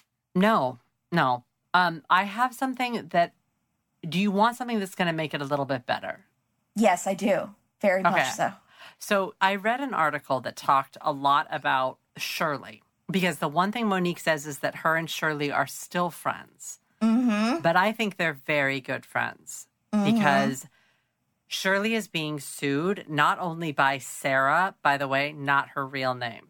No, no. Um, I have something that. Do you want something that's going to make it a little bit better? Yes, I do. Very okay. much so. So I read an article that talked a lot about Shirley, because the one thing Monique says is that her and Shirley are still friends. Mm-hmm. But I think they're very good friends mm-hmm. because Shirley is being sued not only by Sarah, by the way, not her real name.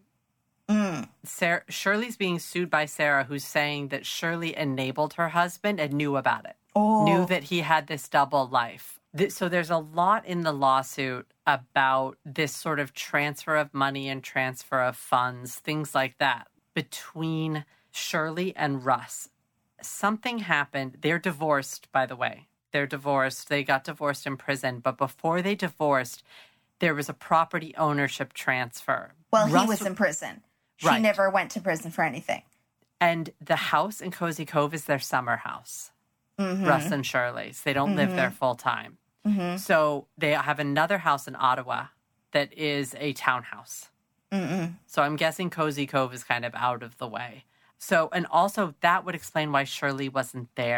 Mm. Sarah, Shirley's being sued by Sarah, who's saying that Shirley enabled her husband and knew about it. Oh. Knew that he had this double life. So there's a lot in the lawsuit about this sort of transfer of money and transfer of funds, things like that, between Shirley and Russ. Something happened. They're divorced, by the way. They're divorced. They got divorced in prison. But before they divorced, there was a property ownership transfer. Well, Russ, he was in prison. She right. never went to prison for anything. And the house in Cozy Cove is their summer house. Mm-hmm. Russ and Shirley's. They don't mm-hmm. live there full time. Mm-hmm. So they have another house in Ottawa that is a townhouse. Mm-mm. So I'm guessing Cozy Cove is kind of out of the way. So, and also that would explain why Shirley wasn't there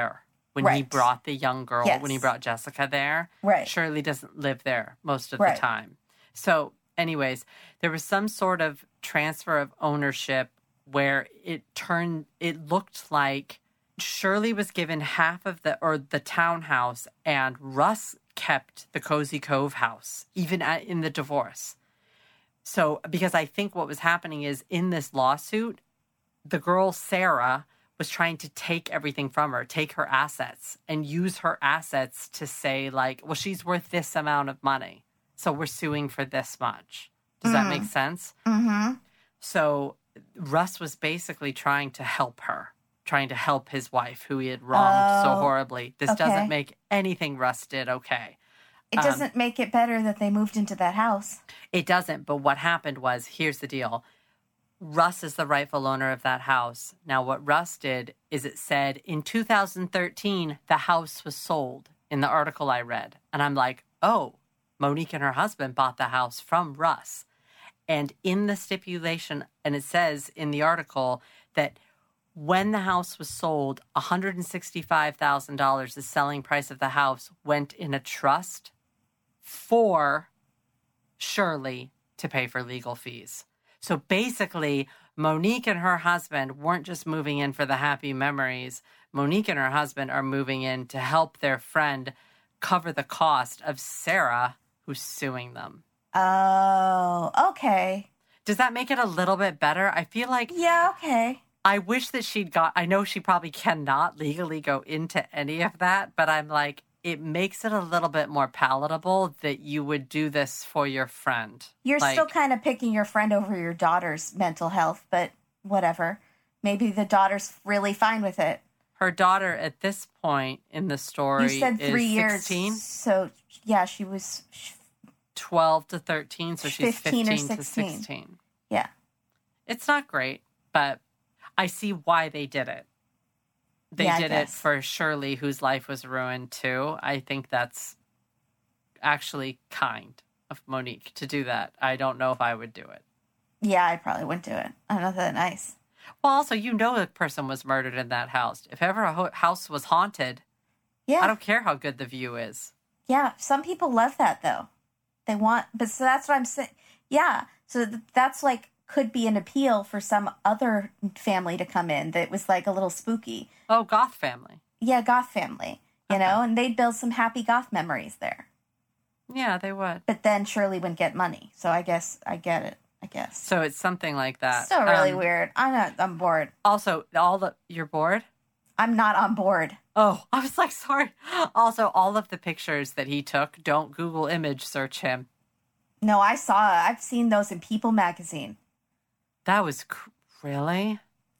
when right. he brought the young girl, yes. when he brought Jessica there. Right. Shirley doesn't live there most of right. the time. So anyways, there was some sort of transfer of ownership where it turned, it looked like Shirley was given half of the, or the townhouse, and Russ kept the Cozy Cove house, even at, in the divorce. So, because I think what was happening is in this lawsuit, the girl, Sarah, was trying to take everything from her, take her assets, and use her assets to say, like, well, she's worth this amount of money, so we're suing for this much. Does mm-hmm. that make sense? Mm-hmm. So Russ was basically trying to help her, trying to help his wife, who he had wronged oh, so horribly. This okay. doesn't make anything Russ did okay. It doesn't um, make it better that they moved into that house. It doesn't, but what happened was, here's the deal. Russ is the rightful owner of that house. Now, what Russ did is it said in two thousand thirteen, the house was sold in the article I read. And I'm like, oh, Monique and her husband bought the house from Russ. And in the stipulation, and it says in the article that when the house was sold, one hundred sixty-five thousand dollars, the selling price of the house, went in a trust for Shirley to pay for legal fees. So basically, Monique and her husband weren't just moving in for the happy memories. Monique and her husband are moving in to help their friend cover the cost of Sarah, who's suing them. Oh, okay. Does that make it a little bit better? I feel like... Yeah, okay. I wish that she'd got... I know she probably cannot legally go into any of that, but I'm like, it makes it a little bit more palatable that you would do this for your friend. You're like, still kind of picking your friend over your daughter's mental health, but whatever. Maybe the daughter's really fine with it. Her daughter at this point in the story you said three is years, sixteen. So, yeah, she was... twelve to thirteen, so she's fifteen, fifteen or to sixteen. Yeah. It's not great, but I see why they did it. They yeah, did it for Shirley, whose life was ruined too. I think that's actually kind of Monique to do that. I don't know if I would do it. Yeah, I probably wouldn't do it. I'm not that nice. Well, also, you know a person was murdered in that house. If ever a ho- house was haunted, yeah. I don't care how good the view is. Yeah, some people love that, though. They want, but so that's what I'm saying. Yeah, so th- that's like, could be an appeal for some other family to come in that was like a little spooky. Oh, goth family. Yeah, goth family, you okay. know, and they'd build some happy goth memories there. Yeah, they would. But then Shirley wouldn't get money, so I guess I get it. I guess. So it's something like that. Still really um, weird. I'm not. I'm bored. Also, all the you're bored. I'm not on board. Oh, I was like, sorry. Also, all of the pictures that he took, don't Google image search him. No, I saw. I've seen those in People magazine. That was cr- really.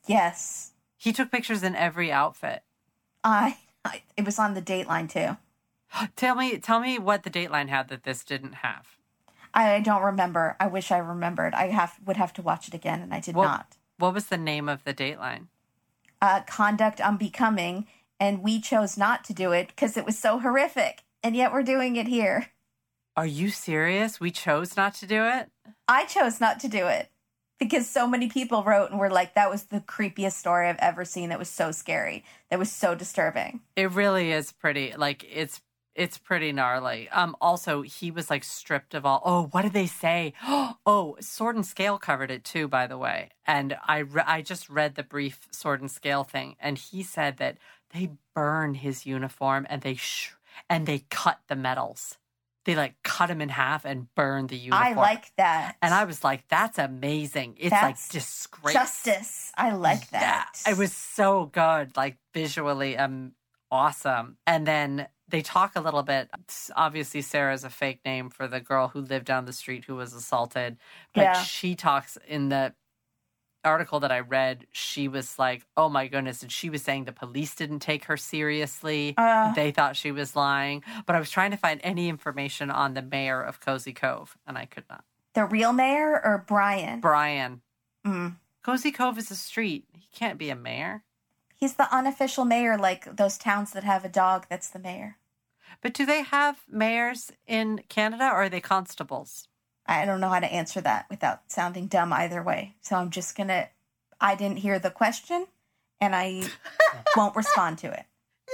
Yes. He took pictures in every outfit. I. I it was on the Dateline too. Tell me, tell me what the Dateline had that this didn't have. I don't remember. I wish I remembered. I have would have to watch it again, and I did what, not. What was the name of the Dateline? Uh, Conduct Unbecoming, and we chose not to do it because it was so horrific, and yet we're doing it here. Are you serious? We chose not to do it? I chose not to do it because so many people wrote and were like, that was the creepiest story I've ever seen. That was so scary. That was so disturbing. It really is pretty, like, it's It's pretty gnarly. Um, also, he was like stripped of all. Oh, what did they say? Oh, Sword and Scale covered it too, by the way. And I, re- I just read the brief Sword and Scale thing, and he said that they burned his uniform and they sh- and they cut the medals. They like cut him in half and burned the uniform. I like that. And I was like, that's amazing. It's that's like disgrace. Justice. I like that. Yeah, it was so good, like visually um awesome. And then they talk a little bit. Obviously, Sarah's a fake name for the girl who lived down the street who was assaulted. But yeah. she talks in the article that I read. She was like, oh, my goodness. And she was saying the police didn't take her seriously. Uh, they thought she was lying. But I was trying to find any information on the mayor of Cozy Cove, and I could not. The real mayor or Brian? Brian. Mm. Cozy Cove is a street. He can't be a mayor. He's the unofficial mayor, like those towns that have a dog that's the mayor. But do they have mayors in Canada, or are they constables? I don't know how to answer that without sounding dumb either way. So I'm just going to, I didn't hear the question, and I won't respond to it. You can't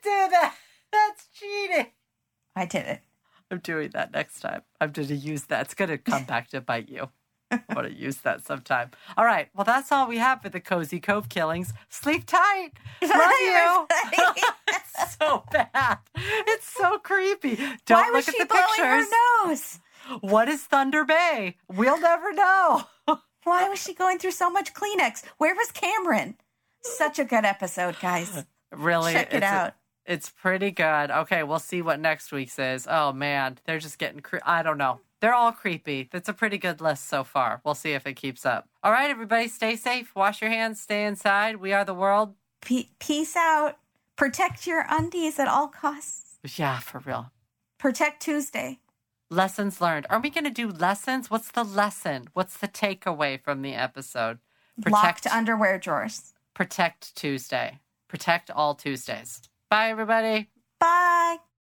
didn't do that. That's cheating. I did it. I'm doing that next time. I'm going to use that. It's going to come back to bite you. I'm going to use that sometime. All right. Well, that's all we have for the Cozy Cove killings. Sleep tight. Love you. It's so bad. It's so creepy. Don't Why look was at she the blowing pictures. her nose? What is Thunder Bay? We'll never know. Why was she going through so much Kleenex? Where was Cameron? Such a good episode, guys. Really? Check it out. A, it's pretty good. Okay, we'll see what next week says. Oh, man. They're just getting... Cre- I don't know. They're all creepy. That's a pretty good list so far. We'll see if it keeps up. All right, everybody, stay safe. Wash your hands. Stay inside. We are the world. P- peace out. Protect your undies at all costs. Yeah, for real. Protect Tuesday. Lessons learned. Are we going to do lessons? What's the lesson? What's the takeaway from the episode? Protect, Locked underwear drawers. Protect Tuesday. Protect all Tuesdays. Bye, everybody. Bye.